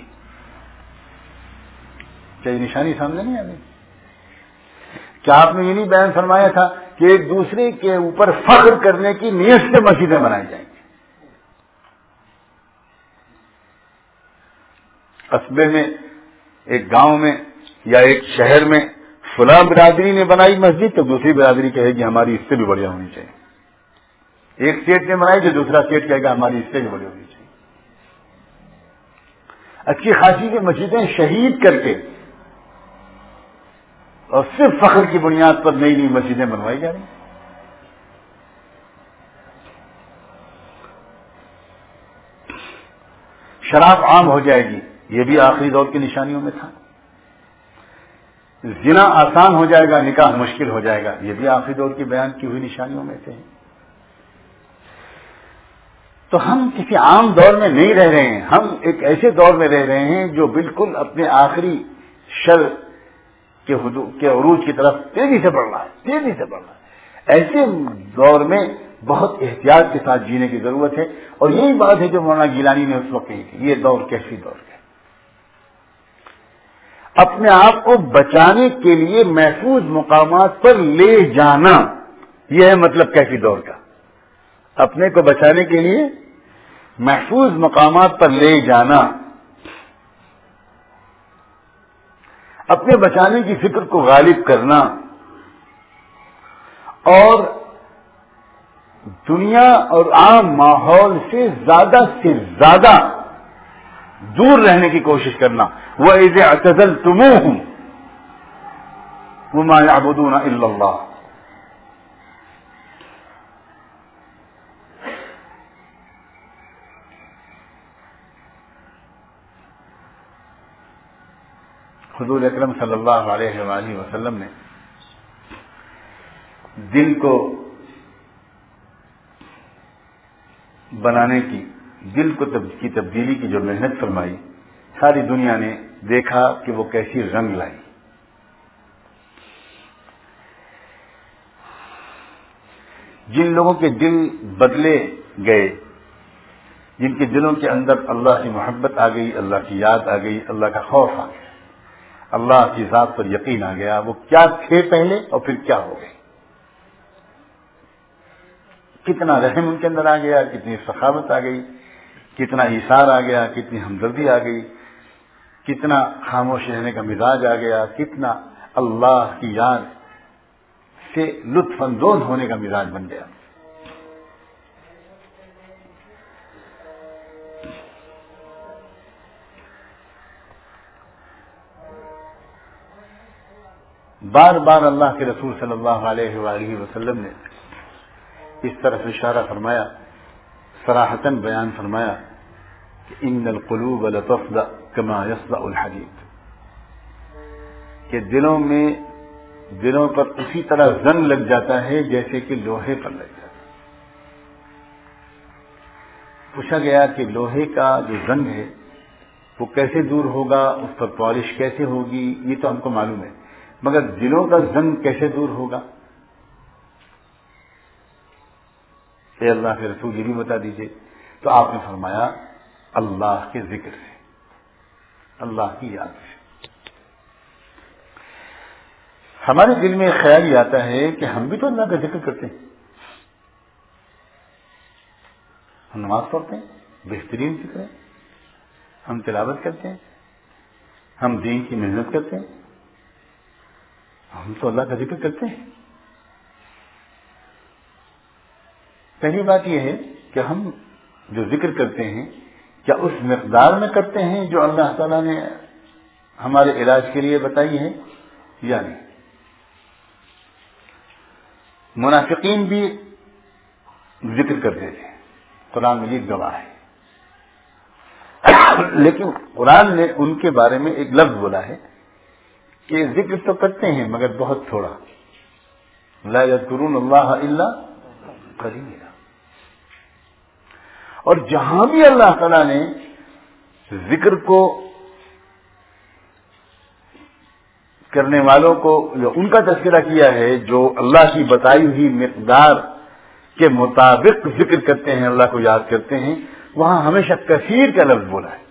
کیا یہ نشانی سامنے نہیں آ گئی؟ کیا آپ نے یہ نہیں بیان فرمایا تھا کہ ایک دوسرے کے اوپر فخر کرنے کی نیت سے مسجدیں بنائی جائیں گی؟ قصبے میں, ایک گاؤں میں یا ایک شہر میں فلاں برادری نے بنائی مسجد تو دوسری برادری کہے گی ہماری اس سے بھی بڑھیا ہونی چاہیے. ایک اسٹیٹ نے بنائی تو دوسرا اسٹیٹ کہے گا ہماری اس سے بھی بڑی ہونی چاہیے. اچھی خاصی کی مسجدیں شہید کر کے اور صرف فخر کی بنیاد پر نئی نئی مسجدیں بنوائی جا رہی ہیں. شراب عام ہو جائے گی، یہ بھی آخری دور کی نشانیوں میں تھا. زنا آسان ہو جائے گا، نکاح مشکل ہو جائے گا، یہ بھی آخری دور کی بیان کی ہوئی نشانیوں میں سے ہے. تو ہم کسی عام دور میں نہیں رہ رہے ہیں، ہم ایک ایسے دور میں رہ رہے ہیں جو بالکل اپنے آخری شر کے حدود کے عروج کی طرف تیزی سے بڑھ رہا ہے تیزی سے بڑھ رہا ہے. ایسے دور میں بہت احتیاط کے ساتھ جینے کی ضرورت ہے، اور یہی بات ہے جو مولانا گیلانی نے اس وقت کہی تھی. یہ دور کیسی دور ہے؟ اپنے آپ کو بچانے کے لیے محفوظ مقامات پر لے جانا، یہ ہے مطلب کیفی دور کا. اپنے کو بچانے کے لیے محفوظ مقامات پر لے جانا، اپنے بچانے کی فکر کو غالب کرنا، اور دنیا اور عام ماحول سے زیادہ سے زیادہ دور رہنے کی کوشش کرنا. وَإِذِ اعْتَزَلْتُمُوهُمْ وَمَا يَعْبُدُونَ إِلَّا اللَّهَ. حضور اکرم صلی اللہ علیہ وآلہ وسلم نے دل کو بنانے کی، دل کو کی تبدیلی کی جو محنت فرمائی، ساری دنیا نے دیکھا کہ وہ کیسی رنگ لائی. جن لوگوں کے دل بدلے گئے، جن کے دلوں کے اندر اللہ کی محبت آ گئی، اللہ کی یاد آ گئی، اللہ کا خوف آ گیا، اللہ کی ذات پر یقین آ گیا، وہ کیا تھے پہلے اور پھر کیا ہو گئے. کتنا رحم ان کے اندر آ گیا، کتنی سخاوت آ گئی، کتنا ایثار آ گیا، کتنی ہمدردی آ گئی، کتنا خاموش رہنے کا مزاج آ گیا، کتنا اللہ کی یاد سے لطف اندوز ہونے کا مزاج بن گیا. بار بار اللہ کے رسول صلی اللہ علیہ وآلہ وسلم نے اس طرح سے اشارہ فرمایا، صراحتاً بیان فرمایا کہ ان القلوب لتصدع کما یصدع الحدید، کہ دلوں میں دلوں پر اسی طرح زنگ لگ جاتا ہے جیسے کہ لوہے پر لگ جاتا ہے. پوچھا گیا کہ لوہے کا جو زنگ ہے وہ کیسے دور ہوگا، اس پر پالش کیسے ہوگی، یہ تو ہم کو معلوم ہے، مگر دلوں کا زنگ کیسے دور ہوگا؟ اے اللہ کے رسول یہ بھی بتا دیجئے. تو آپ نے فرمایا اللہ کے ذکر سے، اللہ کی یاد سے. ہمارے دل میں خیال یہ آتا ہے کہ ہم بھی تو اللہ کا ذکر کرتے ہیں، ہم نماز پڑھتے ہیں، بہترین ذکر ہے، ہم تلاوت کرتے ہیں، ہم دین کی محنت کرتے ہیں، ہم تو اللہ کا ذکر کرتے ہیں. پہلی بات یہ ہے کہ ہم جو ذکر کرتے ہیں کیا اس مقدار میں کرتے ہیں جو اللہ تعالیٰ نے ہمارے علاج کے لیے بتائی ہے یا نہیں. منافقین بھی ذکر کرتے تھے، قرآن مجید گواہ ہے، لیکن قرآن نے ان کے بارے میں ایک لفظ بولا ہے کہ ذکر تو کرتے ہیں مگر بہت تھوڑا. لا یذکرون اللہ الا قلیلا. اور جہاں بھی اللہ تعالیٰ نے ذکر کو کرنے والوں کو جو ان کا تذکرہ کیا ہے، جو اللہ کی بتائی ہوئی مقدار کے مطابق ذکر کرتے ہیں، اللہ کو یاد کرتے ہیں، وہاں ہمیشہ کثیر کا لفظ بولا ہے.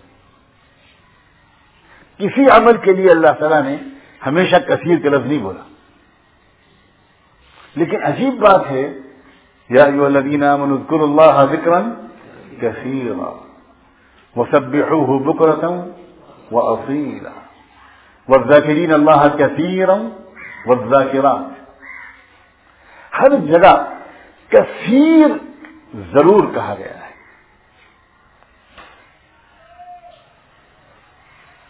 کسی عمل کے لیے اللہ تعالیٰ نے ہمیشہ کثیر کا لفظ نہیں بولا. لیکن عجیب بات ہے، یا ایھا الذین آمنوا اذکروا اللہ ذکرا کثیرا وسبحوہ بکرۃ واصیلا والذاکرین اللہ کثیرا والذاکرات. ہر جگہ کثیر ضرور کہا گیا ہے.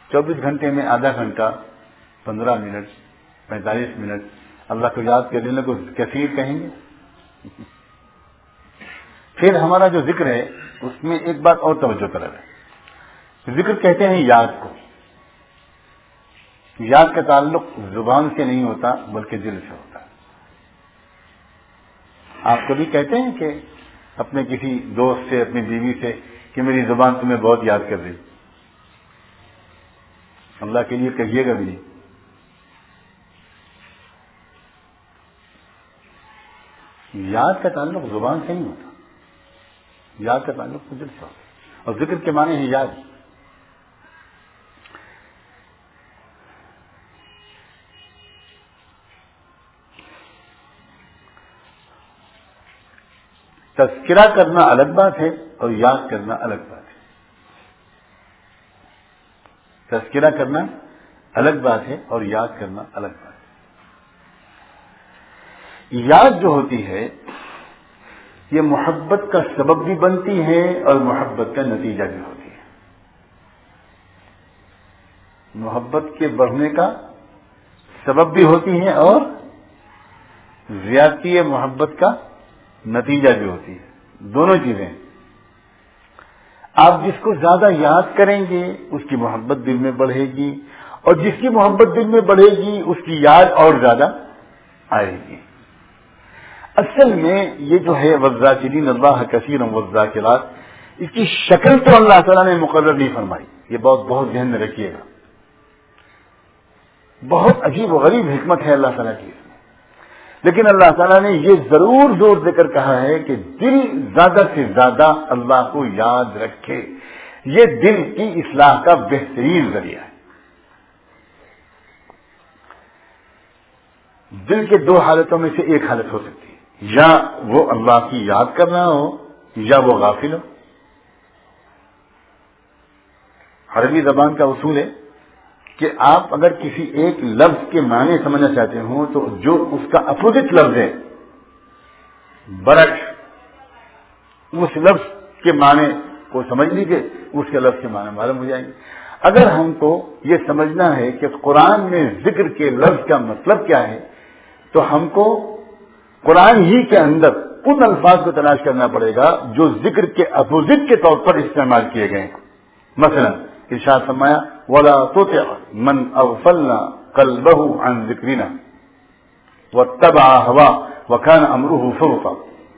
چوبیس گھنٹے میں آدھا گھنٹہ، پندرہ منٹ، پینتالیس منٹ اللہ کو یاد کرنے لگو، کثیر کہیں گے؟ پھر ہمارا جو ذکر ہے اس میں ایک بات اور توجہ طلب ہے، ذکر کہتے ہیں یاد کو، یاد کا تعلق زبان سے نہیں ہوتا بلکہ دل سے ہوتا ہے۔ آپ کبھی کہتے ہیں کہ اپنے کسی دوست سے، اپنی بیوی سے کہ میری زبان تمہیں بہت یاد کر رہی؟ اللہ کے لیے کہیے گا بھی نہیں۔ یاد کا تعلق زبان سے نہیں ہوتا، یاد کا تعلق دل سے ہوتا، اور ذکر کے معنی ہے یاد۔ تذکرہ کرنا الگ بات ہے اور یاد کرنا الگ بات ہے۔ تذکرہ کرنا الگ بات ہے اور یاد کرنا الگ بات ہے۔ یاد جو ہوتی ہے یہ محبت کا سبب بھی بنتی ہے اور محبت کا نتیجہ بھی ہوتی ہے۔ محبت کے بڑھنے کا سبب بھی ہوتی ہے اور زیادتی محبت کا نتیجہ بھی ہوتی ہے، دونوں چیزیں۔ آپ جس کو زیادہ یاد کریں گے اس کی محبت دل میں بڑھے گی، اور جس کی محبت دل میں بڑھے گی اس کی یاد اور زیادہ آئے گی۔ اصل میں یہ جو ہے والذاکرین اللہ کثیرا والذاکرات، اس کی شکل تو اللہ تعالیٰ نے مقرر نہیں فرمائی، یہ بہت بہت ذہن میں رکھیے گا۔ بہت عجیب و غریب حکمت ہے اللہ تعالیٰ کی، لیکن اللہ تعالیٰ نے یہ ضرور زور دے کر کہا ہے کہ دل زیادہ سے زیادہ اللہ کو یاد رکھے، یہ دل کی اصلاح کا بہترین ذریعہ ہے۔ دل کے دو حالتوں میں سے ایک حالت ہو سکتی ہے، یا وہ اللہ کی یاد کر رہا ہو یا وہ غافل ہو۔ عربی زبان کا اصول ہے کہ آپ اگر کسی ایک لفظ کے معنی سمجھنا چاہتے ہوں تو جو اس کا اپوزٹ لفظ ہے، برعکس، اس لفظ کے معنی کو سمجھ لیجیے، اس کے لفظ کے معنی معلوم ہو جائیں گے۔ اگر ہم کو یہ سمجھنا ہے کہ قرآن میں ذکر کے لفظ کا مطلب کیا ہے تو ہم کو قرآن ہی کے اندر ان الفاظ کو تلاش کرنا پڑے گا جو ذکر کے اپوزٹ کے طور پر استعمال کیے گئے ہیں۔ مثلا ارشاد فرمایا وَلَا تُطِعْ مَنْ أَغْفَلْنَا قَلْبَهُ عَنْ ذِكْرِنَا وَاتَّبَعَ هَوَاهُ وَكَانَ أَمْرُهُ فُرُطًا۔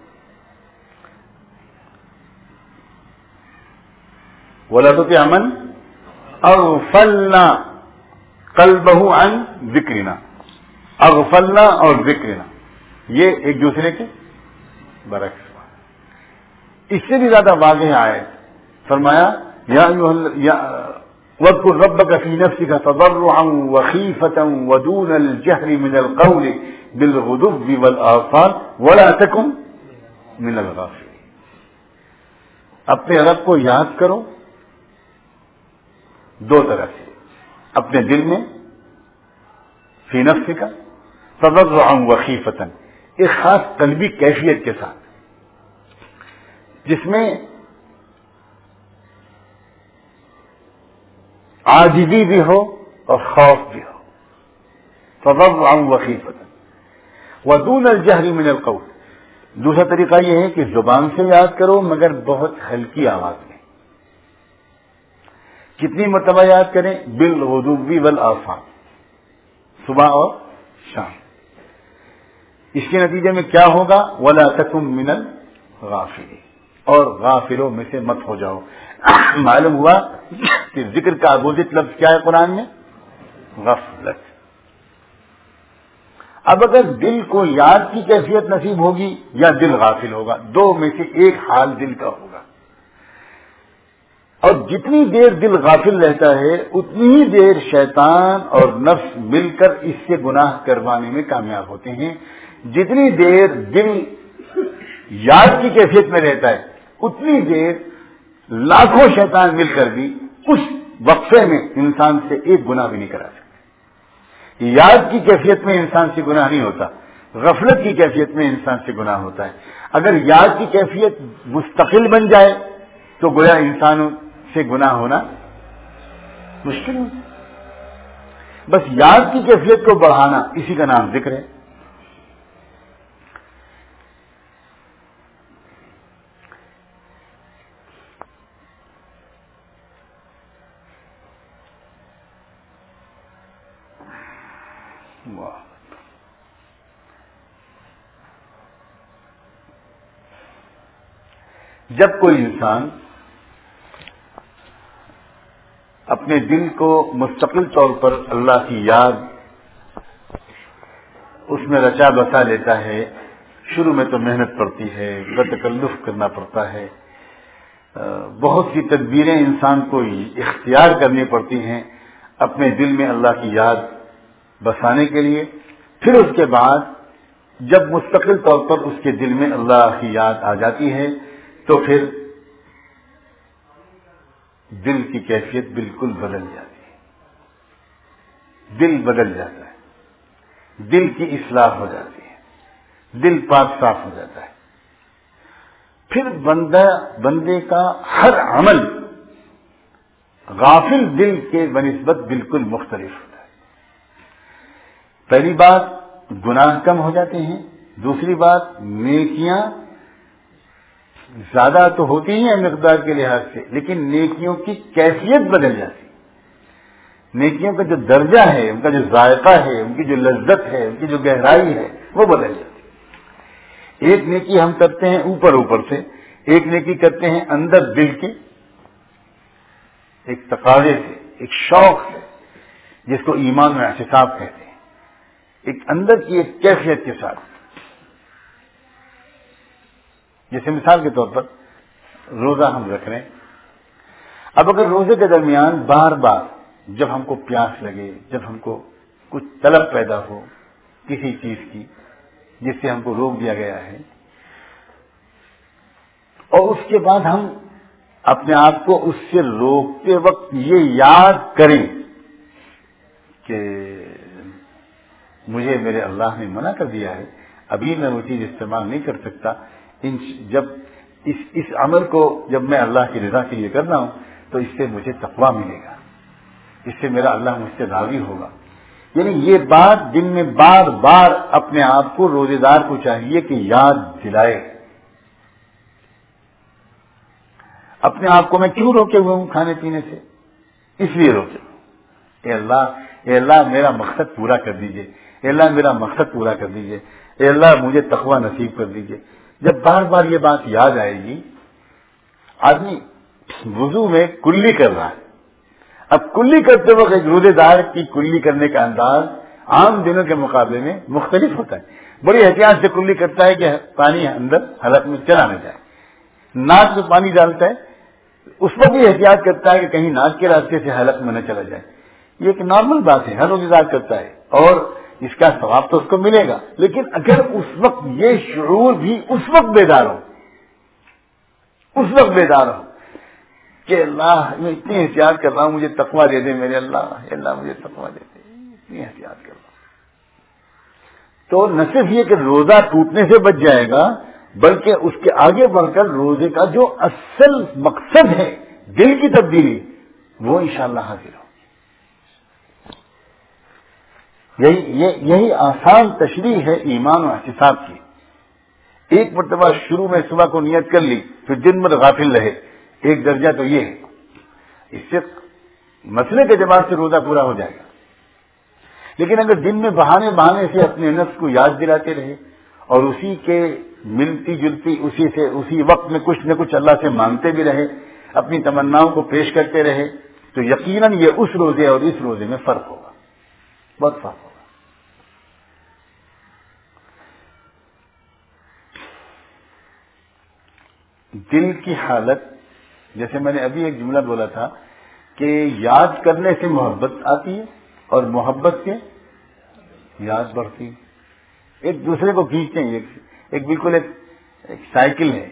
وَلَا تُطِعْ مَنْ أَغْفَلْنَا قَلْبَهُ عَنْ ذِكْرِنَا، اغفلنا اور ذکرنا یہ ایک دوسرے کے برعکس۔ اس سے بھی زیادہ واضح آئے، فرمایا یا واذكر ربك في نفسك تضرعا وخيفة ودون الجهر من القول بالغدو والآصال ولا تكن من الغافلين۔ اپنے رب کو یاد کرو دو طرح سے، اپنے دل میں فی نفسک تضرعا وخیفة، ایک خاص قلبی کیفیت کے ساتھ جس میں عاجزی بھی ہو اور خوف بھی ہو، تضرعا وخیفة ودون الجہر من القول۔ دوسرا طریقہ یہ ہے کہ زبان سے یاد کرو مگر بہت ہلکی آواز میں۔ کتنی مرتبہ یاد کریں؟ بالغدو والآصال، صبح اور شام۔ اس کے نتیجے میں کیا ہوگا؟ وَلَا تَكُن مِّنَ الْغَافِلِينَ، اور غافلوں میں سے مت ہو جاؤ۔ معلوم ہوا کہ ذکر کا اپوزٹ لفظ کیا ہے قرآن میں؟ غفلت۔ اب اگر دل کو یاد کی کیفیت نصیب ہوگی یا دل غافل ہوگا، دو میں سے ایک حال دل کا ہوگا، اور جتنی دیر دل غافل رہتا ہے اتنی ہی دیر شیطان اور نفس مل کر اس سے گناہ کروانے میں کامیاب ہوتے ہیں۔ جتنی دیر دل یاد کی کیفیت میں رہتا ہے اتنی دیر لاکھوں شیطان مل کر بھی اس وقفے میں انسان سے ایک گناہ بھی نہیں کرا سکتے۔ یاد کی کیفیت میں انسان سے گناہ نہیں ہوتا، غفلت کی کیفیت میں انسان سے گناہ ہوتا ہے۔ اگر یاد کی کیفیت مستقل بن جائے تو گویا انسانوں سے گناہ ہونا مشکل ہوتا ہے. بس یاد کی کیفیت کو بڑھانا اسی کا نام ذکر ہے. جب کوئی انسان اپنے دل کو مستقل طور پر اللہ کی یاد اس میں رچا بسا لیتا ہے، شروع میں تو محنت پڑتی ہے، بتکلف کرنا پڑتا ہے، بہت سی تدبیریں انسان کو اختیار کرنی پڑتی ہیں اپنے دل میں اللہ کی یاد بسانے کے لیے. پھر اس کے بعد جب مستقل طور پر اس کے دل میں اللہ کی یاد آ جاتی ہے تو پھر دل کی کیفیت بالکل بدل جاتی ہے، دل بدل جاتا ہے، دل کی اصلاح ہو جاتی ہے، دل پاک صاف ہو جاتا ہے. پھر بندہ بندے کا ہر عمل غافل دل کے بنسبت بالکل مختلف ہوتا ہے. پہلی بات گناہ کم ہو جاتے ہیں، دوسری بات نیکیاں زیادہ تو ہوتی ہیں مقدار کے لحاظ سے، لیکن نیکیوں کی کیفیت بدل جاتی ہے. نیکیوں کا جو درجہ ہے، ان کا جو ذائقہ ہے، ان کی جو لذت ہے، ان کی جو گہرائی ہے، وہ بدل جاتی ہے. ایک نیکی ہم کرتے ہیں اوپر اوپر سے، ایک نیکی کرتے ہیں اندر دل کے ایک تقاضے سے، ایک شوق سے، جس کو ایمان و احتساب کہتے ہیں، ایک اندر کی ایک کیفیت کے ساتھ. جیسے مثال کے طور پر روزہ ہم رکھ رہے ہیں. اب اگر روزے کے درمیان بار بار جب ہم کو پیاس لگے، جب ہم کو کچھ طلب پیدا ہو کسی چیز کی جس سے ہم کو روک دیا گیا ہے، اور اس کے بعد ہم اپنے آپ کو اس سے روکتے وقت یہ یاد کریں کہ مجھے میرے اللہ نے منع کر دیا ہے، ابھی میں وہ چیز استعمال نہیں کر سکتا، جب اس اس عمل کو جب میں اللہ کی رضا کے لیے کر رہا ہوں تو اس سے مجھے تقویٰ ملے گا، اس سے میرا اللہ مجھ سے راضی ہوگا. یعنی یہ بات دن میں بار بار اپنے آپ کو روزے دار کو چاہیے کہ یاد دلائے. اپنے آپ کو میں کیوں روکے ہوئے ہوں کھانے پینے سے؟ اس لیے روکے. اے اللہ اے اللہ میرا مقصد پورا کر دیجئے، اے اللہ میرا مقصد پورا کر دیجئے، اے اللہ مجھے تقویٰ نصیب کر دیجئے. جب بار بار یہ بات یاد آئے گی، آدمی وضو میں کلی کر رہا ہے. اب کلی کرتے وقت ایک روزے دار کی کلی کرنے کا انداز عام دنوں کے مقابلے میں مختلف ہوتا ہے. بڑی احتیاط سے کلی کرتا ہے کہ پانی اندر حلق میں چلا نہ جائے. ناک میں پانی ڈالتا ہے، اس پر بھی احتیاط کرتا ہے کہ کہیں ناک کے راستے سے حلق میں نہ چلا جائے. یہ ایک نارمل بات ہے، ہر روزے دار کرتا ہے اور اس کا ثواب تو اس کو ملے گا. لیکن اگر اس وقت یہ شعور بھی اس وقت بیدار ہو، اس وقت بیدار ہو کہ اللہ میں اتنی احتیاط کر رہا ہوں، مجھے تقویٰ دے دے میرے اللہ، اللہ مجھے تقویٰ دے دے، اتنی احتیاط کر رہا ہوں، تو نہ صرف یہ کہ روزہ ٹوٹنے سے بچ جائے گا، بلکہ اس کے آگے بڑھ کر روزے کا جو اصل مقصد ہے دل کی تبدیلی، وہ انشاءاللہ حاصل ہو. یہی یہ یہی آسان تشریح ہے ایمان و احتساب کی. ایک مرتبہ شروع میں صبح کو نیت کر لی، پھر دن بھر غافل رہے، ایک درجہ تو یہ ہے. اس سے مسئلے کے اعتبار سے روزہ پورا ہو جائے گا. لیکن اگر دن میں بہانے بہانے سے اپنے نفس کو یاد دلاتے رہے اور اسی کے ملتی جلتی اسی سے اسی وقت میں کچھ نہ کچھ اللہ سے مانگتے بھی رہے، اپنی تمناؤں کو پیش کرتے رہے، تو یقیناً یہ اس روزے اور اس روزے میں فرق ہوگا، بہت فرق ہوگا. دل کی حالت، جیسے میں نے ابھی ایک جملہ بولا تھا کہ یاد کرنے سے محبت آتی ہے اور محبت سے یاد بڑھتی، ایک دوسرے کو کھینچتے ہیں. ایک ایک بالکل ایک, ایک سائیکل ہے.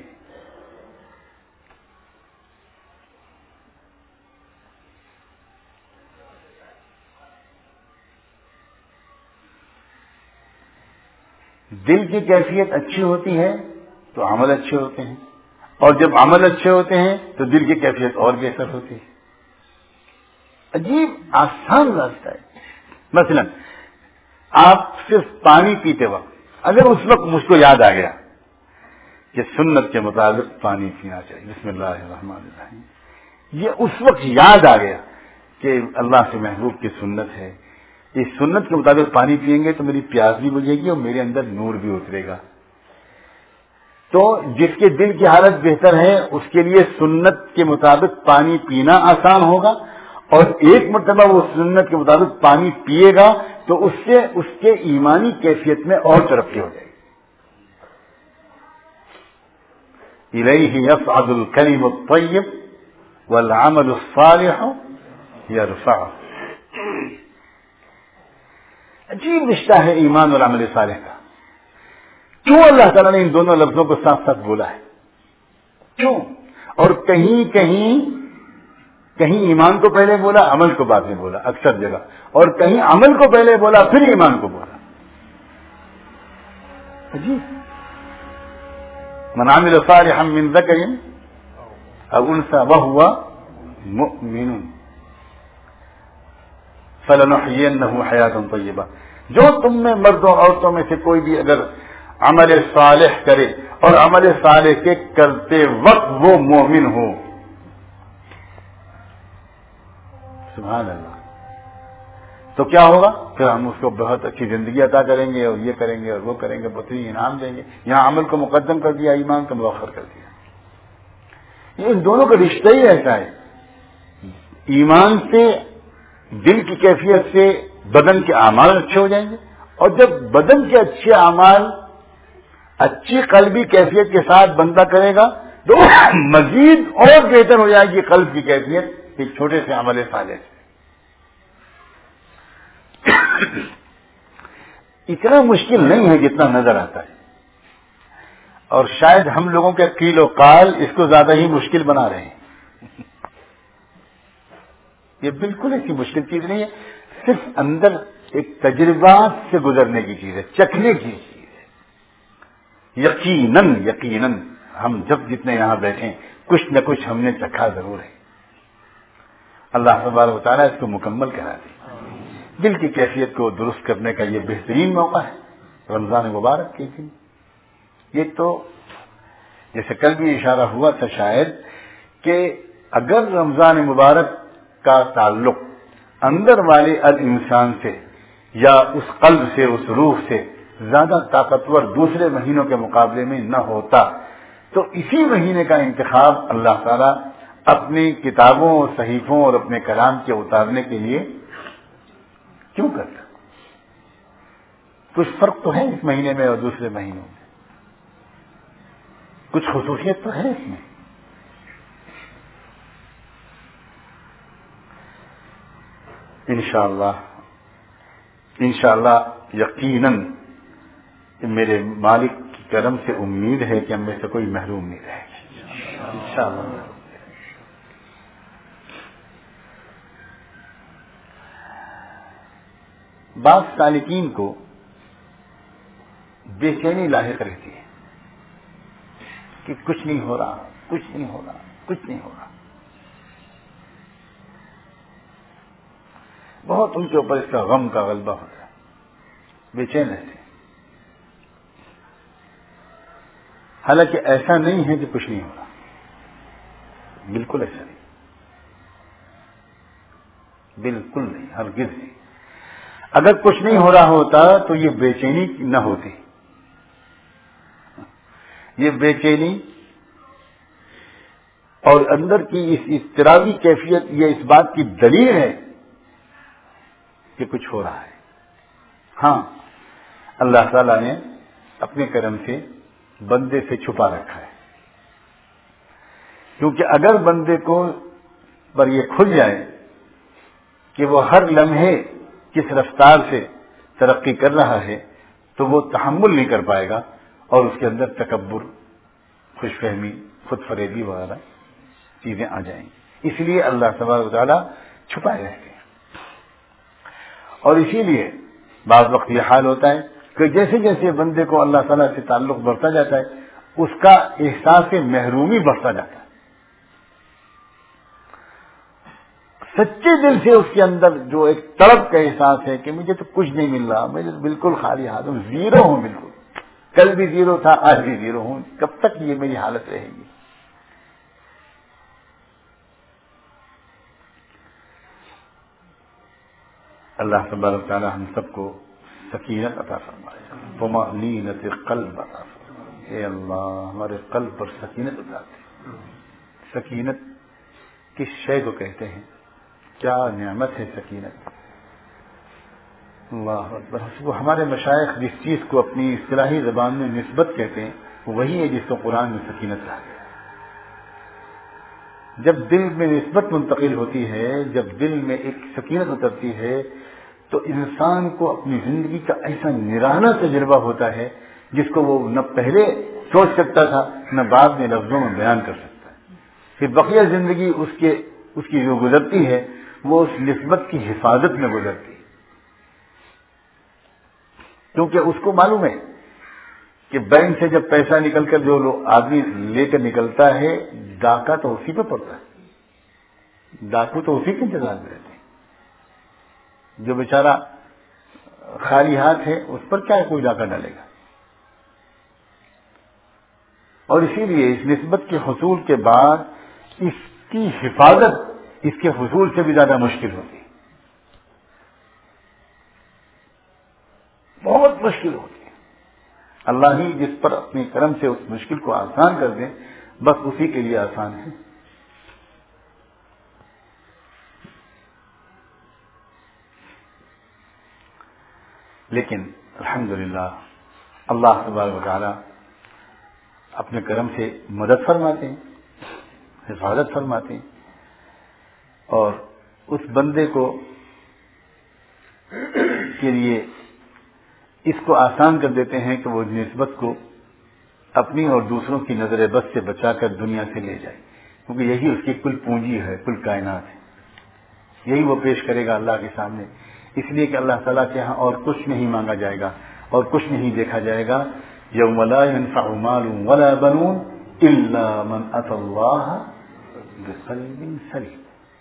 دل کی کیفیت اچھی ہوتی ہے تو عمل اچھے ہوتے ہیں، اور جب عمل اچھے ہوتے ہیں تو دل کی کیفیت اور بہتر ہوتی ہے. عجیب آسان راستہ ہے. مثلا آپ صرف پانی پیتے وقت اگر اس وقت مجھ کو یاد آ گیا کہ سنت کے مطابق پانی پینا چاہیے، بسم اللہ الرحمن الرحیم، یہ اس وقت یاد آ گیا کہ اللہ سے محبوب کی سنت ہے، اس سنت کے مطابق پانی پیئیں گے تو میری پیاس بھی بجھے گی اور میرے اندر نور بھی اترے گا. تو جس کے دل کی حالت بہتر ہے اس کے لیے سنت کے مطابق پانی پینا آسان ہوگا، اور ایک مرتبہ وہ سنت کے مطابق پانی پیے گا تو اس سے اس کے ایمانی کیفیت میں اور ترقی ہو جائے گی. الیہ یصعد الکلم الطیب والعمل الصالح یرفعہ. عجیب رشتہ ہے ایمان اور عمل صالح کا. کیوں اللہ تعالیٰ نے ان دونوں لفظوں کو ساتھ ساتھ بولا ہے؟ کیوں؟ اور کہیں کہیں کہیں ایمان کو پہلے بولا، عمل کو بعد میں بولا اکثر جگہ، اور کہیں عمل کو پہلے بولا پھر ایمان کو بولا. عجیب. من عمل صالحا من ذکر او انثى وهو مؤمن فلنحيينه حیاتا طیبہ. جو تم میں مردوں عورتوں میں سے کوئی بھی اگر عمل صالح کرے اور عمل صالح کے کرتے وقت وہ مومن ہو، سبحان اللہ، تو کیا ہوگا؟ پھر ہم اس کو بہت اچھی زندگی عطا کریں گے اور یہ کریں گے اور وہ کریں گے، بہت ہی انعام دیں گے. یہاں عمل کو مقدم کر دیا، ایمان کو مؤخر کر دیا. یہ ان دونوں کا رشتہ ہی ایسا ہے. ایمان سے دل کی کیفیت سے بدن کے اعمال اچھے ہو جائیں گے، اور جب بدن کے اچھے اعمال اچھی قلبی کیفیت کے ساتھ بندہ کرے گا تو مزید اور بہتر ہو جائے گی قلب کی کیفیت ایک چھوٹے سے عمل صالح سے. اتنا مشکل نہیں ہے جتنا نظر آتا ہے، اور شاید ہم لوگوں کے قیل و قال اس کو زیادہ ہی مشکل بنا رہے ہیں. یہ بالکل ایسی مشکل چیز نہیں ہے، صرف اندر ایک تجربات سے گزرنے کی چیز ہے، چکھنے کی چیز ہے. یقیناً یقیناً ہم جب جتنے یہاں بیٹھے کچھ نہ کچھ ہم نے چکھا ضرور ہے. اللہ تبارک و تعالیٰ اس کو مکمل کرا دے. دل کی کیفیت کو درست کرنے کا یہ بہترین موقع ہے رمضان مبارک کے دن. یہ تو جیسے کل بھی اشارہ ہوا تھا شاید کہ اگر رمضان مبارک کا تعلق اندر والے الانسان سے یا اس قلب سے، اس روح سے زیادہ طاقتور دوسرے مہینوں کے مقابلے میں نہ ہوتا تو اسی مہینے کا انتخاب اللہ تعالیٰ اپنی کتابوں اور صحیفوں اور اپنے کلام کے اتارنے کے لیے کیوں کرتا؟ کچھ فرق تو ہے اس مہینے میں اور دوسرے مہینوں میں، کچھ خصوصیت تو ہے اس میں. انشاءاللہ انشاءاللہ یقیناً میرے مالک کی کرم سے امید ہے کہ ہم میں سے کوئی محروم نہیں رہے گا انشاءاللہ. بعض سالکین کو بے چینی لاحق رہتی ہے کہ کچھ نہیں ہو رہا، کچھ نہیں ہو رہا، کچھ نہیں ہو رہا. بہت ان کے اوپر اس کا غم کا غلبہ ہوتا ہے، بے چین رہتے ہیں. حالانکہ ایسا نہیں ہے کہ کچھ نہیں ہو رہا، بالکل ایسا نہیں، بالکل نہیں، ہرگز نہیں. اگر کچھ نہیں ہو رہا ہوتا تو یہ بے چینی نہ ہوتی. یہ بے چینی اور اندر کی اس اضطرابی کیفیت یہ اس بات کی دلیل ہے کہ کچھ ہو رہا ہے. ہاں، اللہ تعالیٰ نے اپنے کرم سے بندے سے چھپا رکھا ہے، کیونکہ اگر بندے کو پر یہ کھل جائے کہ وہ ہر لمحے کس رفتار سے ترقی کر رہا ہے تو وہ تحمل نہیں کر پائے گا اور اس کے اندر تکبر، خوش فہمی، خود فریبی وغیرہ چیزیں آ جائیں گی. اس لیے اللہ تبارک و تعالیٰ چھپائے رہتے ہیں. اور اسی لیے بعض وقت یہ حال ہوتا ہے کہ جیسے جیسے بندے کو اللہ تعالیٰ سے تعلق بڑھتا جاتا ہے اس کا احساس محرومی بڑھتا جاتا ہے. سچے دل سے اس کے اندر جو ایک تڑپ کا احساس ہے کہ مجھے تو کچھ نہیں مل رہا، مجھے بالکل خالی ہاتھ ہوں، زیرو ہوں، بالکل کل بھی زیرو تھا، آج بھی زیرو ہوں، کب تک یہ میری حالت رہے گی؟ اللہ تبارک و تعالی ہم سب کو سکینت عطا فرمائے، طمأنینۃ القلب عطا فرمائے۔ اے اللہ ہمارے قلب پر سکینت عطا دے۔ سکینت کس شے کو کہتے ہیں؟ کیا نعمت ہے سکینت! اللہ اکبر! وہ ہمارے مشائخ جس چیز کو اپنی اصطلاحی زبان میں نسبت کہتے ہیں وہی ہے جس کو قرآن میں سکینت کہا گیا۔ جب دل میں نسبت منتقل ہوتی ہے، جب دل میں ایک سکینت اترتی ہے، تو انسان کو اپنی زندگی کا ایسا نرالا تجربہ ہوتا ہے جس کو وہ نہ پہلے سوچ سکتا تھا نہ بعد میں لفظوں میں بیان کر سکتا ہے۔ پھر بقیہ زندگی اس کے اس کی جو گزرتی ہے وہ اس نسبت کی حفاظت میں گزرتی ہے، کیونکہ اس کو معلوم ہے کہ بینک سے جب پیسہ نکل کر جو آدمی لے کر نکلتا ہے، ڈاکہ تو اسی پہ پڑتا ہے، ڈاکو تو اسی کے انتظار میں رہتے ہیں۔ جو بیچارہ خالی ہاتھ ہے اس پر کیا کوئی ڈاکہ ڈالے گا؟ اور اسی لیے اس نسبت کے حصول کے بعد اس کی حفاظت اس کے حصول سے بھی زیادہ مشکل ہوتی ہے، بہت مشکل ہوتی ہے۔ اللہ ہی جس پر اپنے کرم سے اس مشکل کو آسان کر دے، بس اسی کے لیے آسان ہے۔ لیکن الحمدللہ اللہ تبارک و تعالی اپنے کرم سے مدد فرماتے ہیں، حفاظت فرماتے ہیں، اور اس بندے کو کے لیے اس کو آسان کر دیتے ہیں کہ وہ نسبت کو اپنی اور دوسروں کی نظر بد سے بچا کر دنیا سے لے جائے، کیونکہ یہی اس کی کل پونجی ہے، کل کائنات ہے، یہی وہ پیش کرے گا اللہ کے سامنے۔ اس لیے کہ اللہ تعالیٰ کے ہاں اور کچھ نہیں مانگا جائے گا اور کچھ نہیں دیکھا جائے گا۔ یوم لا ينفع مال ولا بنون الا من اتى الله بقلب سلیم۔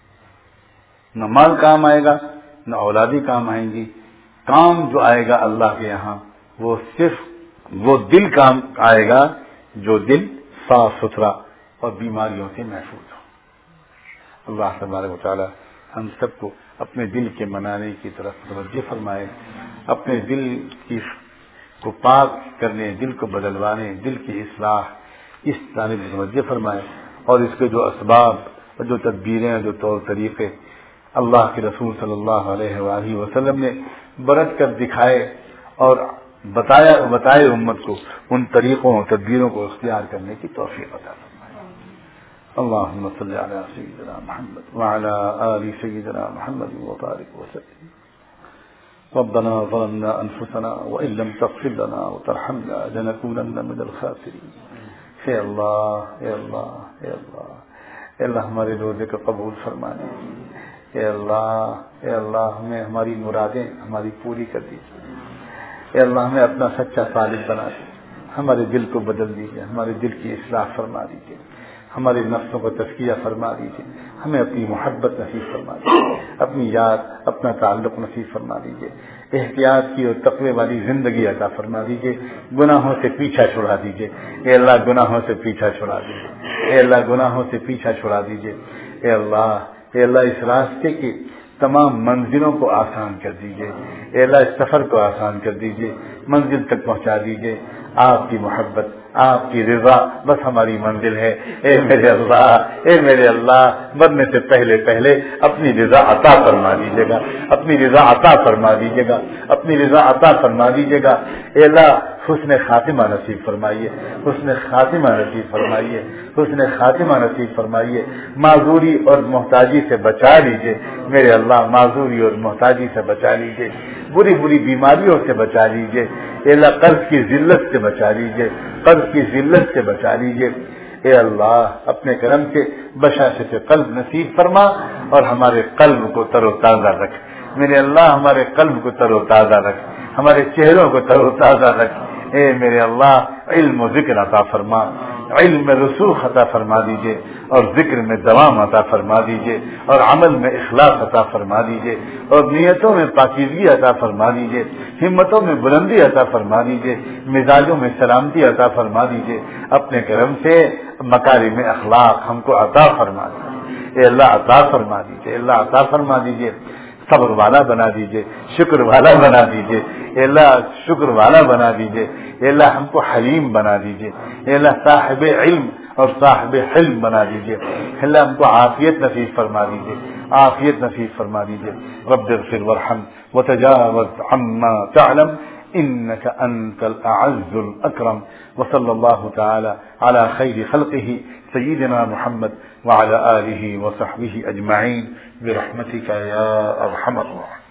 نہ مال کام آئے گا نہ اولادی کام آئیں گی، کام جو آئے گا اللہ کے یہاں وہ صرف وہ دل کام آئے گا جو دل صاف ستھرا اور بیماریوں سے محفوظ ہو۔ اللہ تبارک و تعالی ہم سب کو اپنے دل کے منانے کی طرف توجہ فرمائے، اپنے دل کی کو پاک کرنے، دل کو بدلوانے، دل کی اصلاح اس جانب توجہ فرمائے، اور اس کے جو اسباب اور جو تدبیریں اور جو طور طریقے اللہ کے رسول صلی اللہ علیہ وآلہ وسلم نے برت کر دکھائے اور بتایا بتائے امت کو، ان طریقوں اور تدبیروں کو اختیار کرنے کی توفیق عطا فرمائے۔ اللهم صل على سيدنا محمد وعلى آل سيدنا محمد وبارك وسلم۔ ربنا ظلمنا أنفسنا وإن لم تغفر لنا وترحمنا لنكونن من الخاسرين۔ اے اللہ اے اللہ اے اللہ اے اللہ ہمارے روزے کو قبول فرمانے، اے اللہ اے اللہ ہمیں ہماری مرادیں ہماری پوری کر دیجیے، اے اللہ ہمیں اپنا سچا صالح بنا دیجیے، ہمارے دل کو بدل دیجیے، ہمارے دل کی اصلاح فرما دیجیے، ہمارے نفسوں کو تزکیہ فرما دیجیے، ہمیں اپنی محبت نصیب فرما دیجیے، اپنی یاد اپنا تعلق نصیب فرما دیجیے، احتیاط کی اور تقوی والی زندگی عطا فرما دیجیے، گناہوں سے پیچھا چھڑا دیجیے، اے اللہ گناہوں سے پیچھا چھڑا دیجیے، اے اللہ گناہوں سے پیچھا چھڑا دیجیے، اے اللہ اے اللہ اس راستے کی تمام منزلوں کو آسان کر دیجیے، اے اللہ اس سفر کو آسان کر دیجیے، منزل تک پہنچا دیجیے، آپ کی محبت آپ کی رضا بس ہماری منزل ہے۔ اے میرے اللہ اے میرے اللہ مرنے سے پہلے پہلے اپنی رضا عطا فرما دیجیے گا، اپنی رضا عطا فرما دیجیے گا، اپنی رضا عطا فرما دیجیے گا۔ اے اللہ حسن خاتمہ نصیب فرمائیے، حسن خاتمہ نصیب فرمائیے، حسن خاتمہ نصیب فرمائیے، معذوری اور محتاجی سے بچا لیجیے میرے اللہ، معذوری اور محتاجی سے بچا لیجیے، بری بری بیماریوں سے بچا لیجیے، اے اللہ قرض کی ذلت سے بچا لیجیے، قرض کی ذلت سے بچا لیجیے، اے اللہ اپنے کرم سے بشاشت قلب نصیب فرما اور ہمارے قلب کو تر و تازہ رکھ میرے اللہ، ہمارے قلب کو تر و تازہ رکھ، ہمارے چہروں کو تر و تازہ رکھ، اے میرے اللہ علم و ذکر عطا فرما، علم میں رسوخ عطا فرما دیجیے اور ذکر میں دوام عطا فرما دیجیے اور عمل میں اخلاص عطا فرما دیجیے اور نیتوں میں پاکیزگی عطا فرما دیجیے، ہمتوں میں بلندی عطا فرما دیجیے، مزاجوں میں سلامتی عطا فرما دیجیے، اپنے کرم سے مکارم اخلاق ہم کو عطا فرما دیجیے، اے اللہ عطا فرما دیجیے، اللہ عطا فرما دیجیے، صبر والا بنا دیجیے، شکر والا بنا دیجیے، اے اللہ شکر والا بنا دیجیے، اے اللہ ہم کو حلیم بنا دیجیے، اے اللہ صاحب علم اور صاحب حلم بنا دیجیے، اللہ ہم کو عافیت نصیب فرما دیجیے، عافیت نصیب فرما دیجیے۔ رب اغفر وارحم وتجاوز عما تعلم انك انت الاعز الاكرم، وصلى الله تعالى على خير خلقه سيدنا محمد وعلى آله وصحبه اجمعين برحمتك يا ارحم الراحمين۔